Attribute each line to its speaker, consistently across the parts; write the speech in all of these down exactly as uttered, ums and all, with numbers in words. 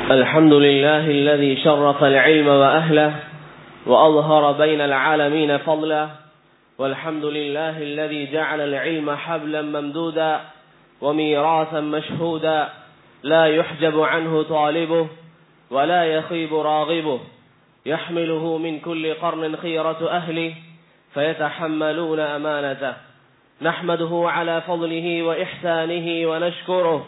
Speaker 1: الحمد لله الذي شرف العلم وأهله وأظهر بين العالمين فضله، والحمد لله الذي جعل العلم حبلا ممدودا وميراثا مشهودا لا يحجب عنه طالبه ولا يخيب راغبه، يحمله من كل قرن خيرة أهله فيتحملون أمانته. نحمده على فضله وإحسانه ونشكره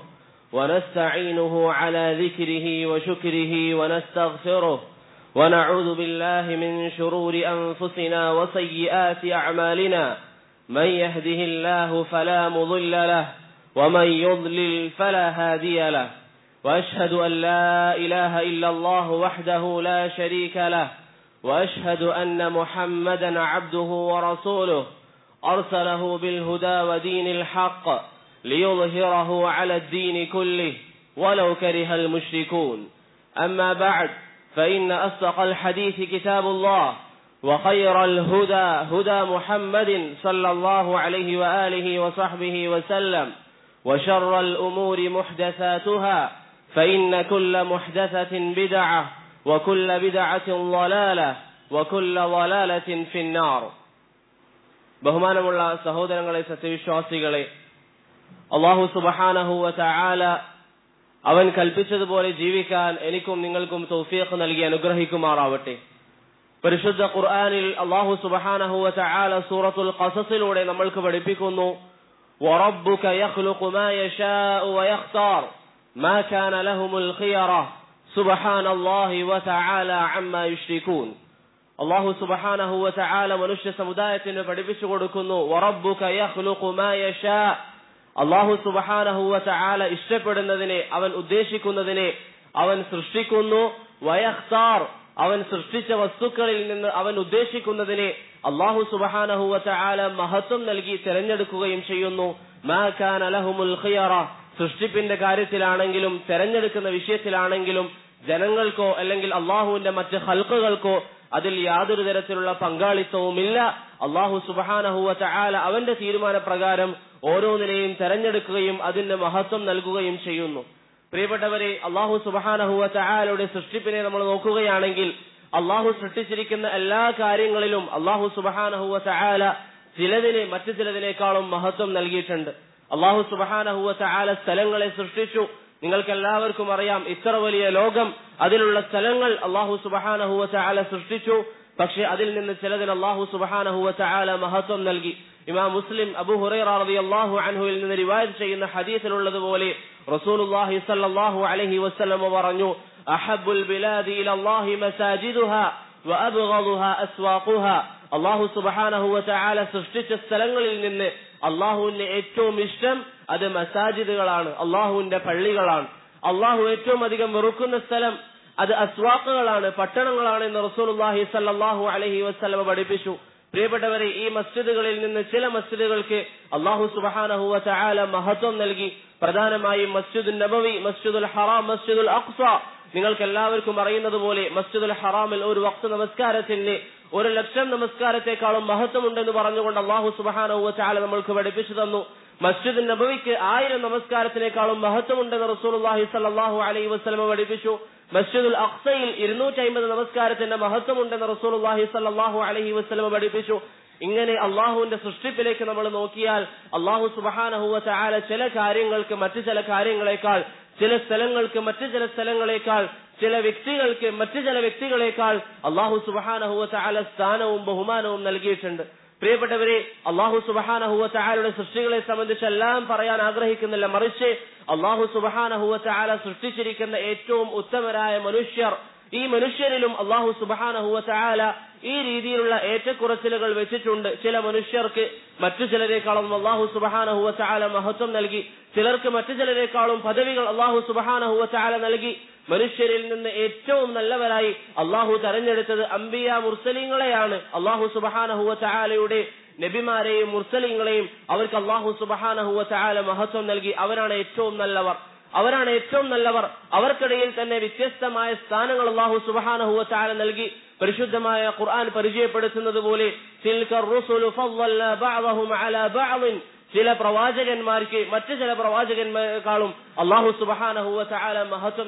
Speaker 1: ونستعينه على ذكره وشكره ونستغفره، ونعوذ بالله من شرور أنفسنا وسيئات أعمالنا، من يهده الله فلا مضل له ومن يضلل فلا هادي له، وأشهد أن لا إله إلا الله وحده لا شريك له، وأشهد أن محمدا عبده ورسوله أرسله بالهدى ودين الحق ليظهره على الدين كله ولو كره المشركون. أما بعد، فإن أصدق الحديث كتاب الله، وخير الهدى هدى محمد صلى الله عليه وآله وصحبه وسلم، وشر الأمور محدثاتها، فإن كل محدثة بدعة وكل بدعة ضلالة وكل ضلالة في النار. ബഹുമാനമുള്ള സഹോദരങ്ങളെ, സത്യവിശ്വാസികളെ, അല്ലാഹു സുബ്ഹാനഹു വ തആല അവൻ കൽപ്പിച്ചതുപോലെ ജീവിക്കാൻ എനിക്കും നിങ്ങൾക്കും തൗഫീഖ് നൽകി അനുഗ്രഹിക്കുമാറാവട്ടെ. പരിശുദ്ധ ഖുർആനിൽ അല്ലാഹു സുബ്ഹാനഹു വ തആല സൂറത്തുൽ ഖസസിലൂടെ നമ്മൾക്ക് പഠിപ്പിക്കുന്നു, വറബ്ബുക യഖ്ലുഖു മാ യശാഉ വയഖ്താർ മാ കാന ലഹുമുൽ ഖിയറ സുബ്ഹാനല്ലാഹി വ തആല അമ്മാ യുശ്രികൂൻ. അല്ലാഹു സുബ്ഹാനഹു വ തആല മനുഷ്യ സമുദായത്തിന് പഠിപ്പിച്ചു കൊടുക്കുന്നു, വറബ്ബുക യഖ്ലുഖു മാ യശാ, അല്ലാഹു സുബ്ഹാനഹു വ തആല ഇഷ്ടപ്പെടുന്നതിനെ, അവൻ ഉദ്ദേശിക്കുന്നതിനെ അവൻ സൃഷ്ടിക്കുന്നു. വയഖ്താർ, അവൻ സൃഷ്ടിച്ച വസ്തുക്കളിൽ നിന്ന് അവൻ ഉദ്ദേശിക്കുന്നതിനെ അല്ലാഹു സുബ്ഹാനഹു വ തആല മഹത്വം നൽകി തിരഞ്ഞെടുക്കുകയും ചെയ്യുന്നു. മാ കാന ലഹുമുൽ ഖിയറ, സൃഷ്ടിപ്പിന്റെ കാര്യത്തിലാണെങ്കിലും തിരഞ്ഞെടുക്കുന്ന വിഷയത്തിലാണെങ്കിലും ജനങ്ങൾക്കോ അല്ലെങ്കിൽ അല്ലാഹുവിന്റെ മറ്റ് ഖൽഖുകൾക്കോ അതിൽ യാതൊരു തരത്തിലുള്ള പങ്കാളിത്തവുമില്ല. അല്ലാഹു സുബ്ഹാനഹു വ തആല അവന്റെ തീരുമാനപ്രകാരം ഓരോന്നിനെയും തെരഞ്ഞെടുക്കുകയും അതിന്റെ മഹത്വം നൽകുകയും ചെയ്യുന്നു. പ്രിയപ്പെട്ടവരെ, അല്ലാഹു സുബ്ഹാനഹു വ തആലയുടെ സൃഷ്ടിപ്പിനെ നമ്മൾ നോക്കുകയാണെങ്കിൽ അല്ലാഹു സൃഷ്ടിച്ചിരിക്കുന്ന എല്ലാ കാര്യങ്ങളിലും അല്ലാഹു സുബ്ഹാനഹു വ തആല ചിലതിനെ മറ്റു ചിലതിനേക്കാളും മഹത്വം നൽകിയിട്ടുണ്ട്. അല്ലാഹു സുബ്ഹാനഹു വ തആല സ്ഥലങ്ങളെ സൃഷ്ടിച്ചു. നിങ്ങൾക്ക് എല്ലാവർക്കും അറിയാം, ഇത്ര വലിയ ലോകം, അതിലുള്ള സ്ഥലങ്ങൾ അല്ലാഹു സുബ്ഹാനഹു വ തആല സൃഷ്ടിച്ചു. പക്ഷെ അതിൽ നിന്ന് ചിലതിന് അല്ലാഹു സുബ്ഹാനഹു വ തആല മഹത്വം നൽകി. ഇമാം മുസ്ലിം അബൂ ഹുറൈറ റളിയല്ലാഹു അൻഹുവിൽ നിന്ന് റിവായത്ത് ചെയ്യുന്ന ഹദീസിലുള്ളതുപോലെ റസൂലുള്ളാഹി സ്വല്ലല്ലാഹു അലൈഹി വസല്ലം പറഞ്ഞു, അഹബ്ബുൽ ബിലാദി ഇലല്ലാഹി മസാജിദുഹാ വഅബ്ഗദുഹാ അസ്വാഖുഹാ. അല്ലാഹു സുബ്ഹാനഹു വ തആല സൃഷ്ടിച്ച സ്ഥലങ്ങളിൽ നിന്ന് അല്ലാഹുവിന് ഏറ്റവും ഇഷ്ടം അത് മസാജിദുകളാണ്, അല്ലാഹുവിന്റെ പള്ളികളാണ്. അല്ലാഹു ഏറ്റവും അധികം വെറുക്കുന്ന സ്ഥലം അത് അസ്വാഖുകളാണ്, പട്ടണങ്ങളാണ് എന്ന് റസൂലുള്ളാഹി സ്വല്ലല്ലാഹു അലൈഹി വസല്ലം പഠിപ്പിച്ചു. പ്രിയപ്പെട്ടവരെ, ഈ മസ്ജിദുകളിൽ നിന്ന് ചില മസ്ജിദുകൾക്ക് അല്ലാഹു സുബ്ഹാനഹു വ തആല മഹത്വം നൽകി. പ്രധാനമായും മസ്ജിദുൽ നബവി, മസ്ജിദുൽ ഹറാം, മസ്ജിദുൽ അഖ്സ. നിങ്ങൾക്ക് എല്ലാവർക്കും അറിയുന്നത് പോലെ മസ്ജിദുൽ ഹറാമിൽ ഒരു വഖ്ത് നമസ്കാരത്തിന് ഒരു ലക്ഷം നമസ്കാരത്തെക്കാളും മഹത്വമുണ്ടെന്ന് പറഞ്ഞുകൊണ്ട് അല്ലാഹു സുബ്ഹാനഹു വ തആല നമ്മൾക്ക് പഠിപ്പിച്ചു തന്നു. മസ്ജിദുൽ നബവിക്ക് ആയിരം നമസ്കാരത്തിനേക്കാളും മഹത്വമുണ്ടെന്ന് റസൂലുള്ളാഹി സ്വല്ലല്ലാഹു അലൈഹി വസല്ലം പഠിപ്പിച്ചു. മസ്ജിദുൽ അഖ്സയിൽ ഇരുന്നൂറ്റി അമ്പത് നമസ്കാരത്തിന്റെ മഹത്വമുണ്ടെന്ന് റസൂലുള്ളാഹി സ്വല്ലല്ലാഹു അലൈഹി വസല്ലം പഠിപ്പിച്ചു. ഇങ്ങനെ അള്ളാഹുവിന്റെ സൃഷ്ടിപ്പിലേക്ക് നമ്മൾ നോക്കിയാൽ അല്ലാഹു സുബ്ഹാനഹു വ തആല ചില കാര്യങ്ങൾക്ക് മറ്റു ചില കാര്യങ്ങളെക്കാൾ, ചില സ്ഥലങ്ങൾക്ക് മറ്റു ചില സ്ഥലങ്ങളെക്കാൾ, ചില വ്യക്തികൾക്ക് മറ്റു ചില വ്യക്തികളെക്കാൾ അല്ലാഹു സുബ്ഹാനഹു വ തആല സ്ഥാനവും ബഹുമാനവും നൽകിയിട്ടുണ്ട്. പ്രിയപ്പെട്ടവരെ, അല്ലാഹു സുബ്ഹാനഹു വ തആലയുടെ സൃഷ്ടികളെ സംബന്ധിച്ച് എല്ലാം പറയാൻ ആഗ്രഹിക്കുന്നില്ല. മറിച്ച് അല്ലാഹു സുബ്ഹാനഹു വ തആല സൃഷ്ടിച്ചിരിക്കുന്ന ഏറ്റവും ഉത്തമരായ മനുഷ്യർ, ഈ മനുഷ്യരിലും അല്ലാഹു സുബ്ഹാനഹു വ തആല ഈ രീതിയിലുള്ള ഏറ്റക്കുറച്ചിലുകൾ വെച്ചിട്ടുണ്ട്. ചില മനുഷ്യർക്ക് മറ്റു ചിലരെക്കാളും അല്ലാഹു സുബ്ഹാനഹു വ തആല മഹത്വം നൽകി, ചിലർക്ക് മറ്റു ചിലരെക്കാളും പദവികൾ അല്ലാഹു സുബ്ഹാനഹു വ തആല നൽകി. മനുഷ്യരിൽ നിന്ന് ഏറ്റവും നല്ലവരായി അല്ലാഹു തെരഞ്ഞെടുത്തത് അംബിയ മുർസലീങ്ങളെയാണ്. അല്ലാഹു സുബ്ഹാനഹു വ തആലയുടെ നബിമാരെയും മുർസലീങ്ങളെയും അവർക്ക് അല്ലാഹു സുബ്ഹാനഹു വ തആല മഹത്വം നൽകി. അവരാണ് ഏറ്റവും നല്ലവർ, അവരാണ് ഏറ്റവും നല്ലവർ. അവർക്കിടയിൽ തന്നെ വ്യത്യസ്തമായ സ്ഥാനങ്ങൾ അല്ലാഹു സുബ്ഹാനഹു വ തആല നൽകി. പരിശുദ്ധമായ ഖുർആൻ പരിചയപ്പെടുത്തുന്നത് പോലെ തിൽക റുസുലു ഫളൽനാ ബഅദഹും അലാ ബഅദ്, ചില പ്രവാചകന്മാർക്ക് മറ്റു ചില പ്രവാചകന്മാരെക്കാളും അല്ലാഹു സുബ്ഹാനഹു വ തആല മഹത്വം നൽകി.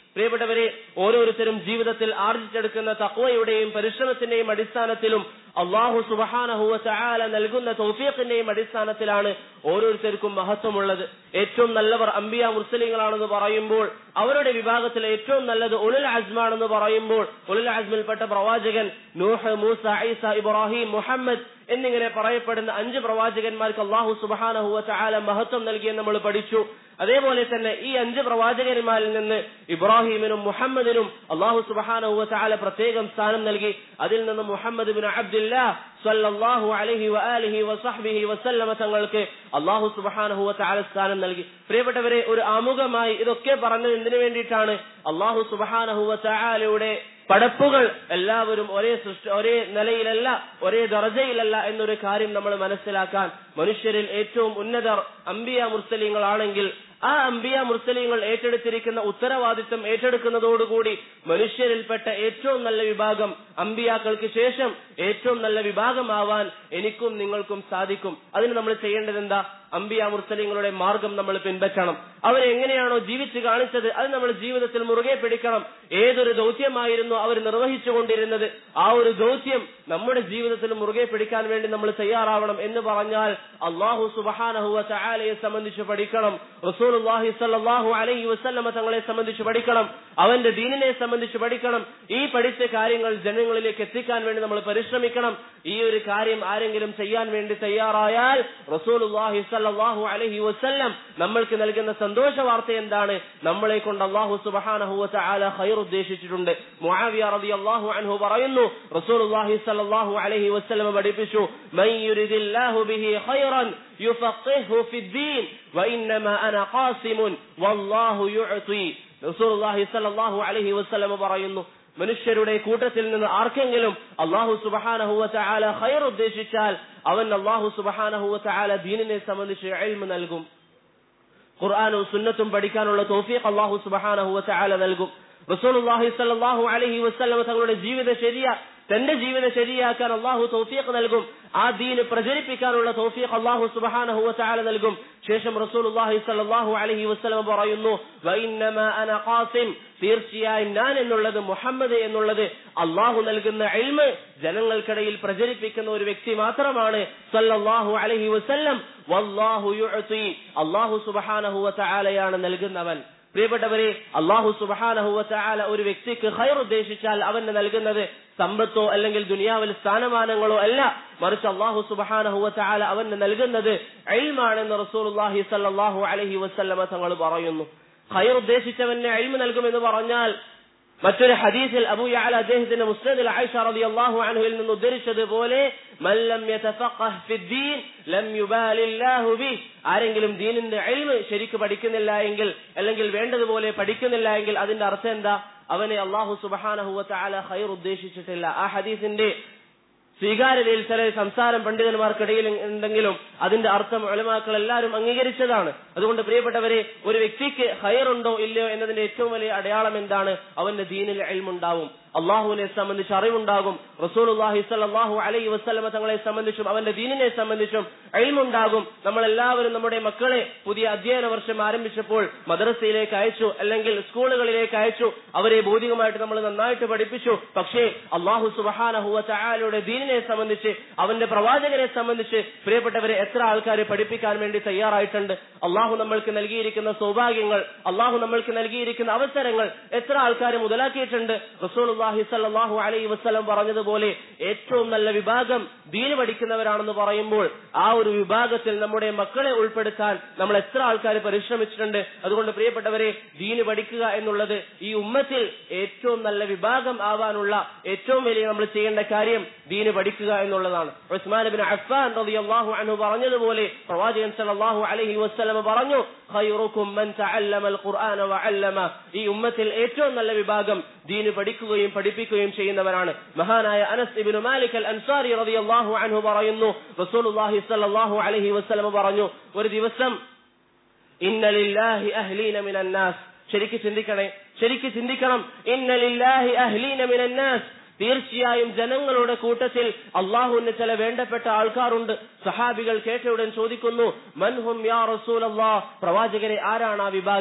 Speaker 1: പ്രിയപ്പെട്ടവരെ, ഓരോരുത്തരും ജീവിതത്തിൽ ആർജിച്ചെടുക്കുന്ന തഖ്വയുടെയും പരിശ്രമത്തിന്റെയും അടിസ്ഥാനത്തിലും അല്ലാഹു സുബ്ഹാനഹു വ തആല നൽകുന്ന തൗഫീഖിന്റെയും അടിസ്ഥാനത്തിലാണ് ഓരോരുത്തർക്കും മഹത്വമുള്ളത്. ഏറ്റവും നല്ലവർ അംബിയ മുർസലീങ്ങളാണെന്ന് പറയുമ്പോൾ അവരുടെ വിഭാഗത്തിൽ ഏറ്റവും നല്ലത് ഉലുൽ അസ്മാണെന്ന് പറയുമ്പോൾ ഉലുൽ അസ്മിൽപ്പെട്ട പ്രവാചകൻ നൂഹ്, മൂസ, ഈസ, ഇബ്രാഹിം, മുഹമ്മദ് എന്നിങ്ങനെ പറയപ്പെടുന്ന അഞ്ച് പ്രവാചകന്മാർക്ക് അല്ലാഹു സുബ്ഹാനഹു വ തആല മഹത്വം നൽകിയെന്ന് നമ്മൾ പഠിച്ചു. അതേപോലെ തന്നെ ഈ അഞ്ച് പ്രവാചകന്മാരിൽ നിന്ന് ഇബ്രാഹിമിനും മുഹമ്മദിനും അല്ലാഹു സുബ്ഹാനഹു വ തആല പ്രത്യേകം സ്ഥാനം നൽകി. അതിൽ നിന്ന് മുഹമ്മദ് ഇബ്നു അബ്ദുല്ലാഹ് സ്വല്ലല്ലാഹു അലൈഹി വആലിഹി വസഹ്ബിഹി വസല്ലമ തങ്ങൾക്ക് അല്ലാഹു സുബ്ഹാനഹു വ തആല സ്ഥാനം നൽകി. പ്രിയപ്പെട്ടവരെ, ഒരു ആമുഖമായി ഇതൊക്കെ പറഞ്ഞത് എന്തിനു വേണ്ടിയിട്ടാണ്? അല്ലാഹു സുബ്ഹാനഹു വ തആലയുടെ പടപ്പുകൾ എല്ലാവരും ഒരേ സൃഷ്ടി ഒരേ നിലയിലല്ല, ഒരേ ദർജയിലല്ല എന്നൊരു കാര്യം നമ്മൾ മനസ്സിലാക്കാൻ. മനുഷ്യരിൽ ഏറ്റവും ഉന്നതർ അംബിയ മുർസലീങ്ങളാണെങ്കിൽ ആ അംബിയ മുർസലീങ്ങൾ ഏറ്റെടുത്തിരിക്കുന്ന ഉത്തരവാദിത്വം ഏറ്റെടുക്കുന്നതോടുകൂടി മനുഷ്യരിൽപ്പെട്ട ഏറ്റവും നല്ല വിഭാഗം, അംബിയാക്കൾക്ക് ശേഷം ഏറ്റവും നല്ല വിഭാഗമാവാൻ എനിക്കും നിങ്ങൾക്കും സാധിക്കും. അതിന് നമ്മൾ ചെയ്യേണ്ടത് എന്താ? അംബിയ മുർസലീങ്ങളുടെ മാർഗം നമ്മൾ പിൻപറ്റണം. അവരെങ്ങനെയാണോ ജീവിച്ച് കാണിച്ചത് അത് നമ്മൾ ജീവിതത്തിൽ മുറുകെ പിടിക്കണം. ഏതൊരു ദൗത്യമായിരുന്നു അവർ നിർവഹിച്ചു കൊണ്ടിരുന്നത്, ആ ഒരു ദൗത്യം നമ്മുടെ ജീവിതത്തിൽ മുറുകെ പിടിക്കാൻ വേണ്ടി നമ്മൾ തയ്യാറാവണം. എന്ന് പറഞ്ഞാൽ അല്ലാഹു സുബ്ഹാനഹു വ തആലയെ സംബന്ധിച്ച് പഠിക്കണം, റസൂലുള്ളാഹി സ്വല്ലല്ലാഹു അലൈഹി വസല്ലമ തങ്ങളെ സംബന്ധിച്ച് പഠിക്കണം, അവന്റെ ദീനിനെ സംബന്ധിച്ച് പഠിക്കണം. ഈ പഠിച്ച കാര്യങ്ങൾ ജനങ്ങളിലേക്ക് എത്തിക്കാൻ വേണ്ടി നമ്മൾ പരിശ്രമിക്കണം. ഈ ഒരു കാര്യം ആരെങ്കിലും ചെയ്യാൻ വേണ്ടി തയ്യാറായാൽ റസൂലുള്ളാഹി സ്വല്ലല്ലാഹു അലൈഹി വസല്ലം നമ്മൾക്ക് നൽകുന്ന സന്തോഷ വാർത്ത എന്താണ്? നമ്മളെ കൊണ്ട് അല്ലാഹു സുബ്ഹാനഹു വ തആല ഖൈർ ഉദ്ദേശിച്ചിട്ടുണ്ട്. മുആവിയ റളിയല്ലാഹു അൻഹു പറയുന്നു, റസൂലുള്ളാഹി സ്വല്ലല്ലാഹു അലൈഹി വസല്ലം പഠിപ്പിച്ചു, മൻ യുരിദില്ലാഹു ബിഹി ഖൈറൻ യുഫഖിഹു ഫിദ്ദീൻ വഇന്നമാ അന ഖാസിമുൻ വല്ലാഹു യുഅതി. റസൂലുള്ളാഹി സ്വല്ലല്ലാഹു അലൈഹി വസല്ലം പറയുന്നു, മനുഷ്യരുടെ കൂട്ടത്തിൽ നിന്ന് ആർക്കെങ്കിലും അല്ലാഹു സുബ്ഹാനഹു വ തആല ഖൈർ ഉദ്ദേശിച്ചാൽ അവൻ അല്ലാഹു സുബ്ഹാനഹു വ തആല ദീനിനെ സംബന്ധിച്ച് ഇൽമ് നൽകും. ഖുർആനും സുന്നത്തും പഠിക്കാനുള്ള തൗഫീഖ് അല്ലാഹു സുബ്ഹാനഹു വ തആല നൽകും. റസൂലുള്ളാഹി സ്വല്ലല്ലാഹു അലൈഹി വസല്ലം തങ്ങളുടെ ജീവിത ശരിയ തന്റെ ജീവിത ശരിയാക്കാൻ അല്ലാഹു തൗഫീഖ് നൽകും. ആ ദീൻ പ്രചരിപ്പിക്കാനുള്ള തൗഫീഖ് അല്ലാഹു സുബ്ഹാനഹു വ തആല നൽകും. ശേഷം റസൂലുള്ളാഹി സ്വല്ലല്ലാഹു അലൈഹി വസല്ലം പറയുന്നു, വഇന്നമാ അന ഖാസിം, തീർച്ചയായും ഞാൻ എന്നുള്ളത്, മുഹമ്മദ് എന്നുള്ളത് അല്ലാഹു നൽകുന്ന ഇൽമ് ജനങ്ങൾക്കിടയിൽ പ്രചരിപ്പിക്കുന്ന ഒരു വ്യക്തി മാത്രമാണ് സ്വല്ലല്ലാഹു അലൈഹി വസല്ലം. വല്ലാഹു യുഅതി, അല്ലാഹു സുബ്ഹാനഹു വ തആലയാണ് നൽകുന്നവൻ. പ്രിയപ്പെട്ടവരെ, അല്ലാഹു സുബ്ഹാനഹു വ തആല ഒരു വ്യക്തിക്ക് ഖൈർ ഉദ്ദേശിച്ചാൽ അവന് നൽകുന്നത് സമ്പത്തോ അല്ലെങ്കിൽ ദുനിയാവിൽ സ്ഥാനമാനങ്ങളോ അല്ല, മറിച്ച് അല്ലാഹു സുബ്ഹാനഹു വ തആല അവന് നൽകുന്നത് ഇൽമാണെന്ന് റസൂലുള്ളാഹി സ്വല്ലല്ലാഹു അലൈഹി വസല്ലമ തങ്ങൾ പറയുന്നു. ഖൈർ ഉദ്ദേശിച്ചവന് ഇൽമ് നൽകുമെന്ന് പറഞ്ഞാൽ മറ്റൊരു ഹദീസിൽ അബൂ യഅല അദ്ദേഹത്തിന്റെ മുസ്നദിൽ ആയിഷ റളിയല്ലാഹു അൻഹയിൽ നിന്ന് ഉദ്ധരിച്ചതുപോലെ, മൻ ലം യതഫഖഹ് ഫിദ്ദീൻ ലം യുബാലില്ലാഹു ബിഹി, ആരെങ്കിലും ദീനിന്റെ ഇൽമ് ശരിക്ക് പഠിക്കുന്നില്ല എങ്കിൽ അല്ലെങ്കിൽ വേണ്ടതുപോലെ പഠിക്കുന്നില്ല എങ്കിൽ അതിന്റെ അർത്ഥം എന്താ? അവനെ അല്ലാഹു സുബ്ഹാനഹു വ തആല ഖൈർ ഉദ്ദേശിച്ചിട്ടില്ല. ആ ഹദീസിന്റെ സ്വീകാര്യതയിൽ ചില സംസാരം പണ്ഡിതന്മാർക്കിടയിൽ ഉണ്ടെങ്കിലും അതിന്റെ അർത്ഥം ഉലമാക്കൾ എല്ലാവരും അംഗീകരിച്ചതാണ്. അതുകൊണ്ട് പ്രിയപ്പെട്ടവരെ, ഒരു വ്യക്തിക്ക് ഖൈർ ഉണ്ടോ ഇല്ലയോ എന്നതിന്റെ ഏറ്റവും വലിയ അടയാളം എന്താണ്? അവന്റെ ദീനിൽ ഇൽമ് ഉണ്ടാവും, അള്ളാഹുവിനെ സംബന്ധിച്ച് അറിവുണ്ടാകും, റസൂലുള്ളാഹി സ്വല്ലല്ലാഹു അലൈഹി വസല്ലമ തങ്ങളെ സംബന്ധിച്ചും അവന്റെ ദീനിനെ സംബന്ധിച്ചും ഇൽമുണ്ടാകും. നമ്മളെല്ലാവരും നമ്മുടെ മക്കളെ പുതിയ അധ്യയന വർഷം ആരംഭിച്ചപ്പോൾ മദ്രസയിലേക്ക് അയച്ചു, അല്ലെങ്കിൽ സ്കൂളുകളിലേക്ക് അയച്ചു, അവരെ ഭൗതികമായിട്ട് നമ്മൾ നന്നായിട്ട് പഠിപ്പിച്ചു. പക്ഷേ അല്ലാഹു സുബ്ഹാനഹു വ തആലയുടെ ദീനിനെ സംബന്ധിച്ച്, അവന്റെ പ്രവാചകനെ സംബന്ധിച്ച് പ്രിയപ്പെട്ടവരെ എത്ര ആൾക്കാരെ പഠിപ്പിക്കാൻ വേണ്ടി തയ്യാറായിട്ടുണ്ട്? അള്ളാഹു നമ്മൾക്ക് നൽകിയിരിക്കുന്ന സൗഭാഗ്യങ്ങൾ, അള്ളാഹു നമ്മൾക്ക് നൽകിയിരിക്കുന്ന അവസരങ്ങൾ എത്ര ആൾക്കാർ മുതലാക്കിയിട്ടുണ്ട്? റസൂലുള്ളാഹി സ്വല്ലല്ലാഹു അലൈഹി വസല്ലം പറഞ്ഞതുപോലെ ഏറ്റവും നല്ല വിഭാഗം ദീൻ പഠിക്കുന്നവരാണെന്ന് പറയുമ്പോൾ ആ ഒരു വിഭാഗത്തിൽ നമ്മുടെ മക്കളെ ഉൾപ്പെടുത്താൻ നമ്മൾ എത്ര ആൾക്കാർ പരിശ്രമിച്ചിട്ടുണ്ട്? അതുകൊണ്ട് പ്രിയപ്പെട്ടവരെ, ദീൻ പഠിക്കുക എന്നുള്ളത് ഈ ഉമ്മത്തിൽ ഏറ്റവും നല്ല വിഭാഗം ആവാനുള്ള ഏറ്റവും വലിയ നമ്മൾ ചെയ്യേണ്ട കാര്യം ദീൻ പഠിക്കുക എന്നുള്ളതാണ്. ഉസ്മാൻ ഇബ്നു അഫ്ഫാൻ റളിയല്ലാഹു അൻഹു പറഞ്ഞതുപോലെ പ്രവാചകൻ സല്ലല്ലാഹു അലൈഹി വസല്ലം പറഞ്ഞു, ഖൈറുക്കും മൻ തഅല്ലമൽ ഖുർആന വഅല്ലമ, ഈ ഉമ്മത്തിൽ ഏറ്റവും നല്ല വിഭാഗം ദീൻ പഠിക്കുകയും പഠിപ്പിക്കുകയും ചെയ്യുന്നവരാണ്. മഹാനായ അനസ് ഇബ്നു മാലിക് അൽ അൻസാരി റളിയല്ലാഹു അൻഹു പറയുന്നു, റസൂലുള്ളാഹി സ്വല്ലല്ലാഹു അലൈഹി വസല്ലം പറഞ്ഞു, ഒരു ദിവസം ഇന്ന ലില്ലാഹി അഹ്ലീന മിനൻ നാസ്, ശരിക്ക് ചിന്തിക്കണേ, ശരിക്ക് ചിന്തിക്കണം, ഇന്ന ലില്ലാഹി അഹ്ലീന മിനൻ നാസ്, തീർച്ചയായും ജനങ്ങളുടെ കൂട്ടത്തിൽ അള്ളാഹുവിന് ചില വേണ്ടപ്പെട്ട ആൾക്കാരുണ്ട്. സഹാബികൾ കേട്ടയുടൻ ചോദിക്കുന്നു, മൻഹും യാ റസൂലല്ലാഹ്, പ്രവാചകരെ ആരാണ് ആ വിഭാഗം?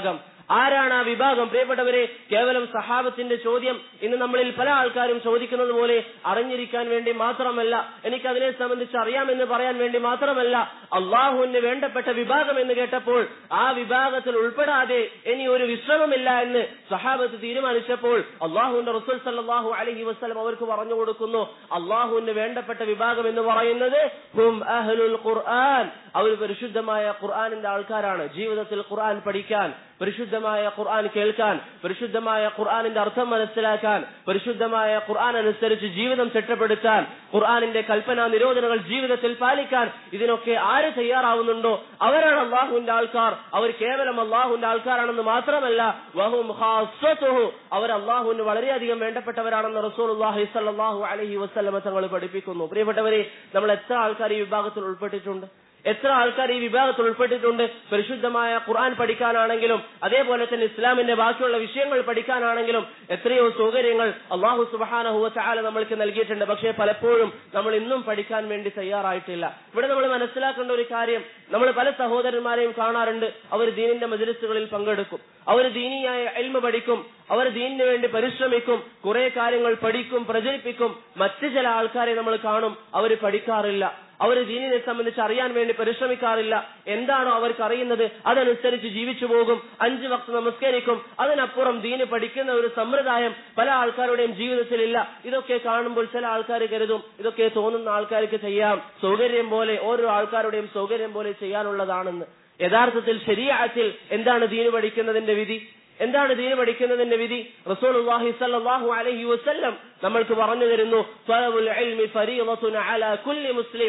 Speaker 1: ആരാണ് ആ വിഭാഗം? പ്രിയപ്പെട്ടവരെ, കേവലം സഹാബത്തിന്റെ ചോദ്യം ഇന്ന് നമ്മളിൽ പല ആൾക്കാരും ചോദിക്കുന്നത് പോലെ അറിഞ്ഞിരിക്കാൻ വേണ്ടി മാത്രമല്ല, എനിക്ക് അതിനെ സംബന്ധിച്ച് അറിയാമെന്ന് പറയാൻ വേണ്ടി മാത്രമല്ല, അള്ളാഹുവിന് വേണ്ടപ്പെട്ട വിഭാഗം എന്ന് കേട്ടപ്പോൾ ആ വിഭാഗത്തിൽ ഉൾപ്പെടാതെ ഇനി ഒരു വിശ്രമമില്ല എന്ന് സഹാബത്ത് തീരുമാനിച്ചപ്പോൾ അള്ളാഹുവിന്റെ റസൂൽ സല്ലല്ലാഹു അലൈഹി വസല്ലം അവർക്ക് പറഞ്ഞു കൊടുക്കുന്നു, അള്ളാഹുവിന് വേണ്ടപ്പെട്ട വിഭാഗം എന്ന് പറയുന്നത് ഹും അഹ്ലുൽ ഖുർആൻ, അവർ പരിശുദ്ധമായ ഖുർആനിന്റെ ആൾക്കാരാണ്. ജീവിതത്തിൽ ഖുർആൻ പഠിക്കാൻ, പരിശുദ്ധമായ ഖുർആൻ കേൾക്കാൻ, പരിശുദ്ധമായ ഖുർആനിന്റെ അർത്ഥം മനസ്സിലാക്കാൻ, പരിശുദ്ധമായ ഖുർആൻ അനുസരിച്ച് ജീവിതം ചിട്ടപ്പെടുത്താൻ, ഖുർആനിന്റെ കൽപ്പന നിരോധനങ്ങൾ ജീവിതത്തിൽ പാലിക്കാൻ, ഇതിനൊക്കെ ആര് തയ്യാറാവുന്നുണ്ടോ അവരാണ് അള്ളാഹുവിന്റെ ആൾക്കാർ. അവർ കേവലം അള്ളാഹുവിന്റെ ആൾക്കാരാണെന്ന് മാത്രമല്ല, വഹും ഖാസ്സതുഹു, അവർ അള്ളാഹുവിന് വളരെയധികം വേണ്ടപ്പെട്ടവരാണെന്ന് റസൂലുള്ളാഹി സ്വല്ലല്ലാഹു അലൈഹി വസല്ലം തങ്ങൾ പഠിപ്പിക്കുന്നു. പ്രിയപ്പെട്ടവരെ, നമ്മൾ എത്ര ആൾക്കാർ ഈ വിഭാഗത്തിൽ ഉൾപ്പെട്ടിട്ടുണ്ട്? എത്ര ആൾക്കാർ ഈ വിഭാഗത്തിൽ ഉൾപ്പെട്ടിട്ടുണ്ട്? പരിശുദ്ധമായ ഖുർആൻ പഠിക്കാനാണെങ്കിലും അതേപോലെ തന്നെ ഇസ്ലാമിന്റെ ബാക്കിയുള്ള വിഷയങ്ങൾ പഠിക്കാനാണെങ്കിലും എത്രയോ സൗകര്യങ്ങൾ അല്ലാഹു സുബ്ഹാനഹു വ തആല നമ്മൾക്ക് നൽകിയിട്ടുണ്ട്. പക്ഷേ പലപ്പോഴും നമ്മൾ ഇന്നും പഠിക്കാൻ വേണ്ടി തയ്യാറായിട്ടില്ല. ഇവിടെ നമ്മൾ മനസ്സിലാക്കേണ്ട ഒരു കാര്യം, നമ്മൾ പല സഹോദരന്മാരെയും കാണാറുണ്ട്, അവർ ദീനിന്റെ മജ്‌ലിസുകളിൽ പങ്കെടുക്കും, അവർ ദീനിയായ ഇൽമ പഠിക്കും, അവർ ദീനിന് വേണ്ടി പരിശ്രമിക്കും, കുറെ കാര്യങ്ങൾ പഠിക്കും, പ്രചരിപ്പിക്കും. മറ്റു ചില ആൾക്കാരെ നമ്മൾ കാണും, അവർ പഠിക്കാറില്ല, അവർ ദീനിനെ സംബന്ധിച്ച് അറിയാൻ വേണ്ടി പരിശ്രമിക്കാറില്ല. എന്താണോ അവർക്ക് അറിയുന്നത് അതനുസരിച്ച് ജീവിച്ചു പോകും, അഞ്ചു വക്ത് നമസ്കരിക്കും, അതിനപ്പുറം ദീന് പഠിക്കുന്ന ഒരു സമ്പ്രദായം പല ആൾക്കാരുടെയും ജീവിതത്തിൽ ഇല്ല. ഇതൊക്കെ കാണുമ്പോൾ ചില ആൾക്കാർ കരുതും ഇതൊക്കെ തോന്നുന്ന ആൾക്കാർക്ക് ചെയ്യാം, സൗകര്യം പോലെ, ഓരോ ആൾക്കാരുടെയും സൗകര്യം പോലെ ചെയ്യാനുള്ളതാണെന്ന്. യഥാർത്ഥത്തിൽ ശരീഅത്തിൽ എന്താണ് ദീന് പഠിക്കുന്നതിന്റെ വിധി? എന്താണ് ദീന് പഠിക്കുന്നതിന്റെ വിധി? റസൂലുള്ളാഹി സ്വല്ലല്ലാഹു അലൈഹി വസല്ലം നമ്മൾക്ക് പറഞ്ഞു തരുന്നു, തലബുൽ ഇൽമി ഫരീളത്തുൻ അലാ കുല്ലി മുസ്ലിം.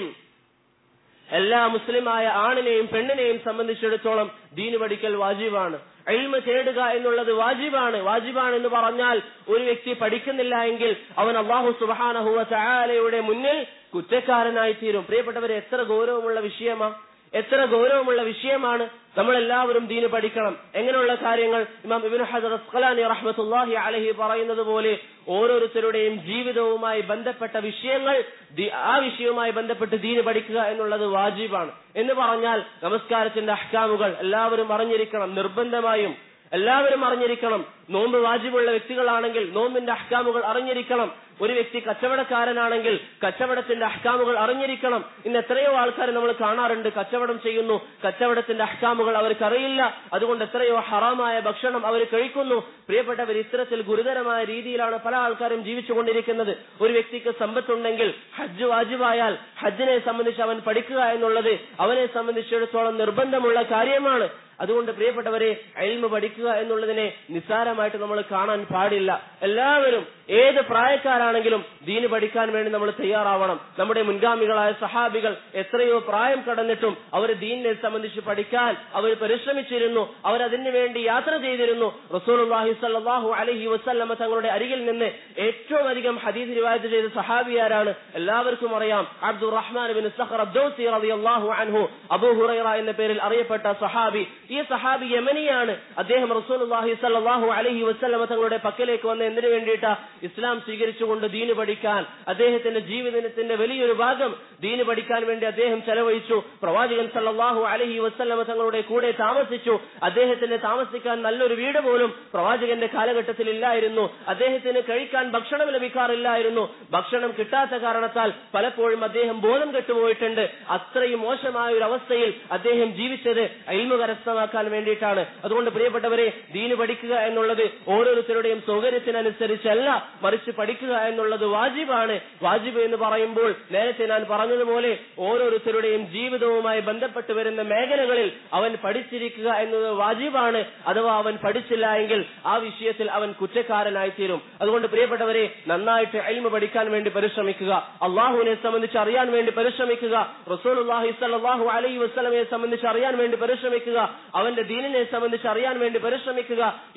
Speaker 1: എല്ലാ മുസ്ലിമായ ആണിനെയും പെണ്ണിനെയും സംബന്ധിച്ചിടത്തോളം ദീന് പഠിക്കൽ വാജിബാണ്. ഇൽമ തേടുക എന്നുള്ളത് വാജിബാണ്. വാജിബാണ് എന്ന് പറഞ്ഞാൽ ഒരു വ്യക്തി പഠിക്കുന്നില്ല എങ്കിൽ അവൻ അല്ലാഹു സുബ്ഹാനഹു വ തആലയുടെ മുന്നിൽ കുറ്റക്കാരനായി തീരും. പ്രിയപ്പെട്ടവരെ, എത്ര ഗൗരവമുള്ള വിഷയമാണ്, എത്ര ഗൗരവമുള്ള വിഷയമാണ്. നമ്മളെല്ലാവരും ദീന് പഠിക്കണം. എങ്ങനെയുള്ള കാര്യങ്ങൾ? ഇമാം ഇബ്നു ഹജർ അസ്ഖലാനി റഹ്മത്തുള്ളാഹി അലൈഹി പറയുന്നത് പോലെ ഓരോരുത്തരുടെയും ജീവിതവുമായി ബന്ധപ്പെട്ട വിഷയങ്ങൾ, ആ വിഷയവുമായി ബന്ധപ്പെട്ട് ദീന് പഠിക്കുക എന്നുള്ളത് വാജിബാണ്. എന്ന് പറഞ്ഞാൽ നമസ്കാരത്തിന്റെ അഹ്കാമുകൾ എല്ലാവരും അറിഞ്ഞിരിക്കണം, നിർബന്ധമായും എല്ലാവരും അറിഞ്ഞിരിക്കണം. നോമ്പ് വാജിബുള്ള വ്യക്തികളാണെങ്കിൽ നോമ്പിന്റെ അഹ്കാമുകൾ അറിഞ്ഞിരിക്കണം. ഒരു വ്യക്തി കച്ചവടക്കാരനാണെങ്കിൽ കച്ചവടത്തിന്റെ അഹ്കാമുകൾ അറിഞ്ഞിരിക്കണം. ഇന്ന് എത്രയോ ആൾക്കാർ നമ്മൾ കാണാറുണ്ട്, കച്ചവടം ചെയ്യുന്നു, കച്ചവടത്തിന്റെ അഹ്കാമുകൾ അവർക്കറിയില്ല, അതുകൊണ്ട് എത്രയോ ഹറാമായ ഭക്ഷണം അവർ കഴിക്കുന്നു. പ്രിയപ്പെട്ടവർ, ഇത്തരത്തിൽ ഗുരുതരമായ രീതിയിലാണ് പല ആൾക്കാരും ജീവിച്ചുകൊണ്ടിരിക്കുന്നത്. ഒരു വ്യക്തിക്ക് സമ്പത്തുണ്ടെങ്കിൽ ഹജ്ജ് വാജിബായാൽ ഹജ്ജിനെ സംബന്ധിച്ച് അവൻ പഠിക്കുക എന്നുള്ളത് അവനെ സംബന്ധിച്ചിടത്തോളം നിർബന്ധമുള്ള കാര്യമാണ്. അതുകൊണ്ട് പ്രിയപ്പെട്ടവരെ, ഇൽമ പഠിക്കുക എന്നുള്ളതിനെ നിസ്സാരമായിട്ട് നമ്മൾ കാണാൻ പാടില്ല. എല്ലാവരും ഏത് പ്രായക്കാരാണെങ്കിലും ദീന് പഠിക്കാൻ വേണ്ടി നമ്മൾ തയ്യാറാവണം. നമ്മുടെ മുൻഗാമികളായ സഹാബികൾ എത്രയോ പ്രായം കടന്നിട്ടും അവർ ദീനിനെ സംബന്ധിച്ച് പഠിക്കാൻ അവർ പരിശ്രമിച്ചിരുന്നു, അവർ അതിനു വേണ്ടി യാത്ര ചെയ്തിരുന്നു. റസൂലുള്ളാഹി സ്വല്ലല്ലാഹു അലൈഹി വസല്ലമ തങ്ങളുടെ അരികിൽ നിന്ന് ഏറ്റവും അധികം ഹദീസ് റിവായത്ത് ചെയ്ത സഹാബിയാരാണ്? എല്ലാവർക്കും അറിയാം, അബ്ദുറഹ്മാൻ ഇബ്നു സഖർ അദ്ദൗസി റളിയല്ലാഹു അൻഹു, അബൂ ഹുറൈറ എന്ന പേരിൽ അറിയപ്പെട്ട സഹാബി. ഈ സഹാബി യമനിയാണ്. അദ്ദേഹം റസൂലുള്ളാഹി സ്വല്ലല്ലാഹു അലൈഹി വസല്ലമ തങ്ങളുടെ പക്കലേക്ക് വന്ന എന്തിനു വേണ്ടിയിട്ടാ? ഇസ്ലാം സ്വീകരിച്ചുകൊണ്ട് ദീന് പഠിക്കാൻ. അദ്ദേഹത്തിന്റെ ജീവിതത്തിന്റെ വലിയൊരു ഭാഗം ദീന് പഠിക്കാൻ വേണ്ടി അദ്ദേഹം ചെലവഴിച്ചു. പ്രവാചകൻ സല്ലല്ലാഹു അലൈഹി വസല്ലമ തങ്ങളുടെ കൂടെ താമസിച്ചു. അദ്ദേഹത്തിന് താമസിക്കാൻ നല്ലൊരു വീട് പോലും പ്രവാചകന്റെ കാലഘട്ടത്തിൽ ഇല്ലായിരുന്നു. അദ്ദേഹത്തിന് കഴിക്കാൻ ഭക്ഷണം ലഭിക്കാറില്ലായിരുന്നു. ഭക്ഷണം കിട്ടാത്ത കാരണത്താൽ പലപ്പോഴും അദ്ദേഹം ബോധം കെട്ടുപോയിട്ടുണ്ട്. അത്രയും മോശമായ ഒരു അവസ്ഥയിൽ അദ്ദേഹം ജീവിച്ചത് ഇൽമ കരസ്ഥമാക്കാൻ വേണ്ടിയിട്ടാണ്. അതുകൊണ്ട് പ്രിയപ്പെട്ടവരെ, ദീന് പഠിക്കുക എന്നുള്ളത് ഓരോരുത്തരുടെയും സൗകര്യത്തിനനുസരിച്ചല്ല, മറിച്ച് പഠിക്കുക എന്നുള്ളത് വാജിബാണ്. വാജിബ് എന്ന് പറയുമ്പോൾ നേരത്തെ ഞാൻ പറഞ്ഞതുപോലെ ഓരോരുത്തരുടെയും ജീവിതവുമായി ബന്ധപ്പെട്ട് വരുന്ന മേഖലകളിൽ അവൻ പഠിച്ചിരിക്കുക എന്നത് വാജിബാണ്. അഥവാ അവൻ പഠിച്ചില്ല എങ്കിൽ ആ വിഷയത്തിൽ അവൻ കുറ്റക്കാരനായി തീരും. അതുകൊണ്ട് പ്രിയപ്പെട്ടവരെ, നന്നായിട്ട് ഇൽമ പഠിക്കാൻ വേണ്ടി പരിശ്രമിക്കുക, അള്ളാഹുവിനെ സംബന്ധിച്ച് അറിയാൻ വേണ്ടി പരിശ്രമിക്കുക, റസൂലുള്ളാഹി സ്വല്ലല്ലാഹു അലൈഹി വസല്ലമയെ സംബന്ധിച്ച് അറിയാൻ വേണ്ടി പരിശ്രമിക്കുക, അവന്റെ ദീനിനെ സംബന്ധിച്ച് അറിയാൻ വേണ്ടി പരിശ്രമിക്കുക. ഈ മൂന്ന്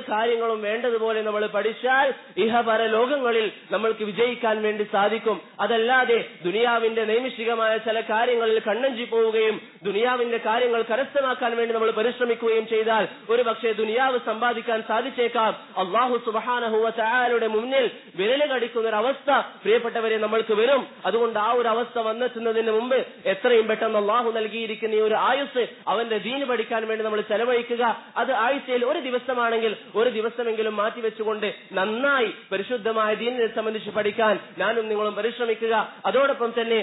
Speaker 1: കാര്യങ്ങളും വേണ്ടതുപോലെ നമ്മൾ പഠിച്ചാൽ ഇഹപര ലോകങ്ങളിൽ നമ്മൾക്ക് വിജയിക്കാൻ വേണ്ടി സാധിക്കും. അതല്ലാതെ ദുനിയാവിന്റെ നൈമിഷികമായ ചില കാര്യങ്ങളിൽ കണ്ണഞ്ചി പോവുകയും ദുനിയാവിന്റെ കാര്യങ്ങൾ കരസ്ഥമാക്കാൻ വേണ്ടി നമ്മൾ പരിശ്രമിക്കുകയും ചെയ്താൽ ഒരു പക്ഷേ ദുനിയാവ് സമ്പാദിക്കാൻ സാധിച്ചേക്കാം. അല്ലാഹു സുബ്ഹാനഹു വ തആലയുടെ മുന്നിൽ വിരല് കടിക്കുന്ന ഒരു അവസ്ഥ പ്രിയപ്പെട്ടവരെ നമ്മൾക്ക് വരും. അതുകൊണ്ട് ആ ഒരു അവസ്ഥ വന്നെത്തുന്നതിന് മുമ്പ് എത്രയും പെട്ടെന്ന് അല്ലാഹു നൽകിയിരിക്കുന്ന ഈ ഒരു ആയുസ് അവന്റെ ദീന് പഠിക്കാൻ വേണ്ടി നമ്മൾ ചെലവഴിക്കുക. അത് ആഴ്ചയിൽ ഒരു ദിവസമാണെങ്കിൽ ഒരു ദിവസമെങ്കിലും മാറ്റിവെച്ചുകൊണ്ട് നന്നായി പരിശുദ്ധമായ ദീനിനെ സംബന്ധിച്ച് പഠിക്കാൻ ഞാനും നിങ്ങളും പരിശ്രമിക്കുക. അതോടൊപ്പം തന്നെ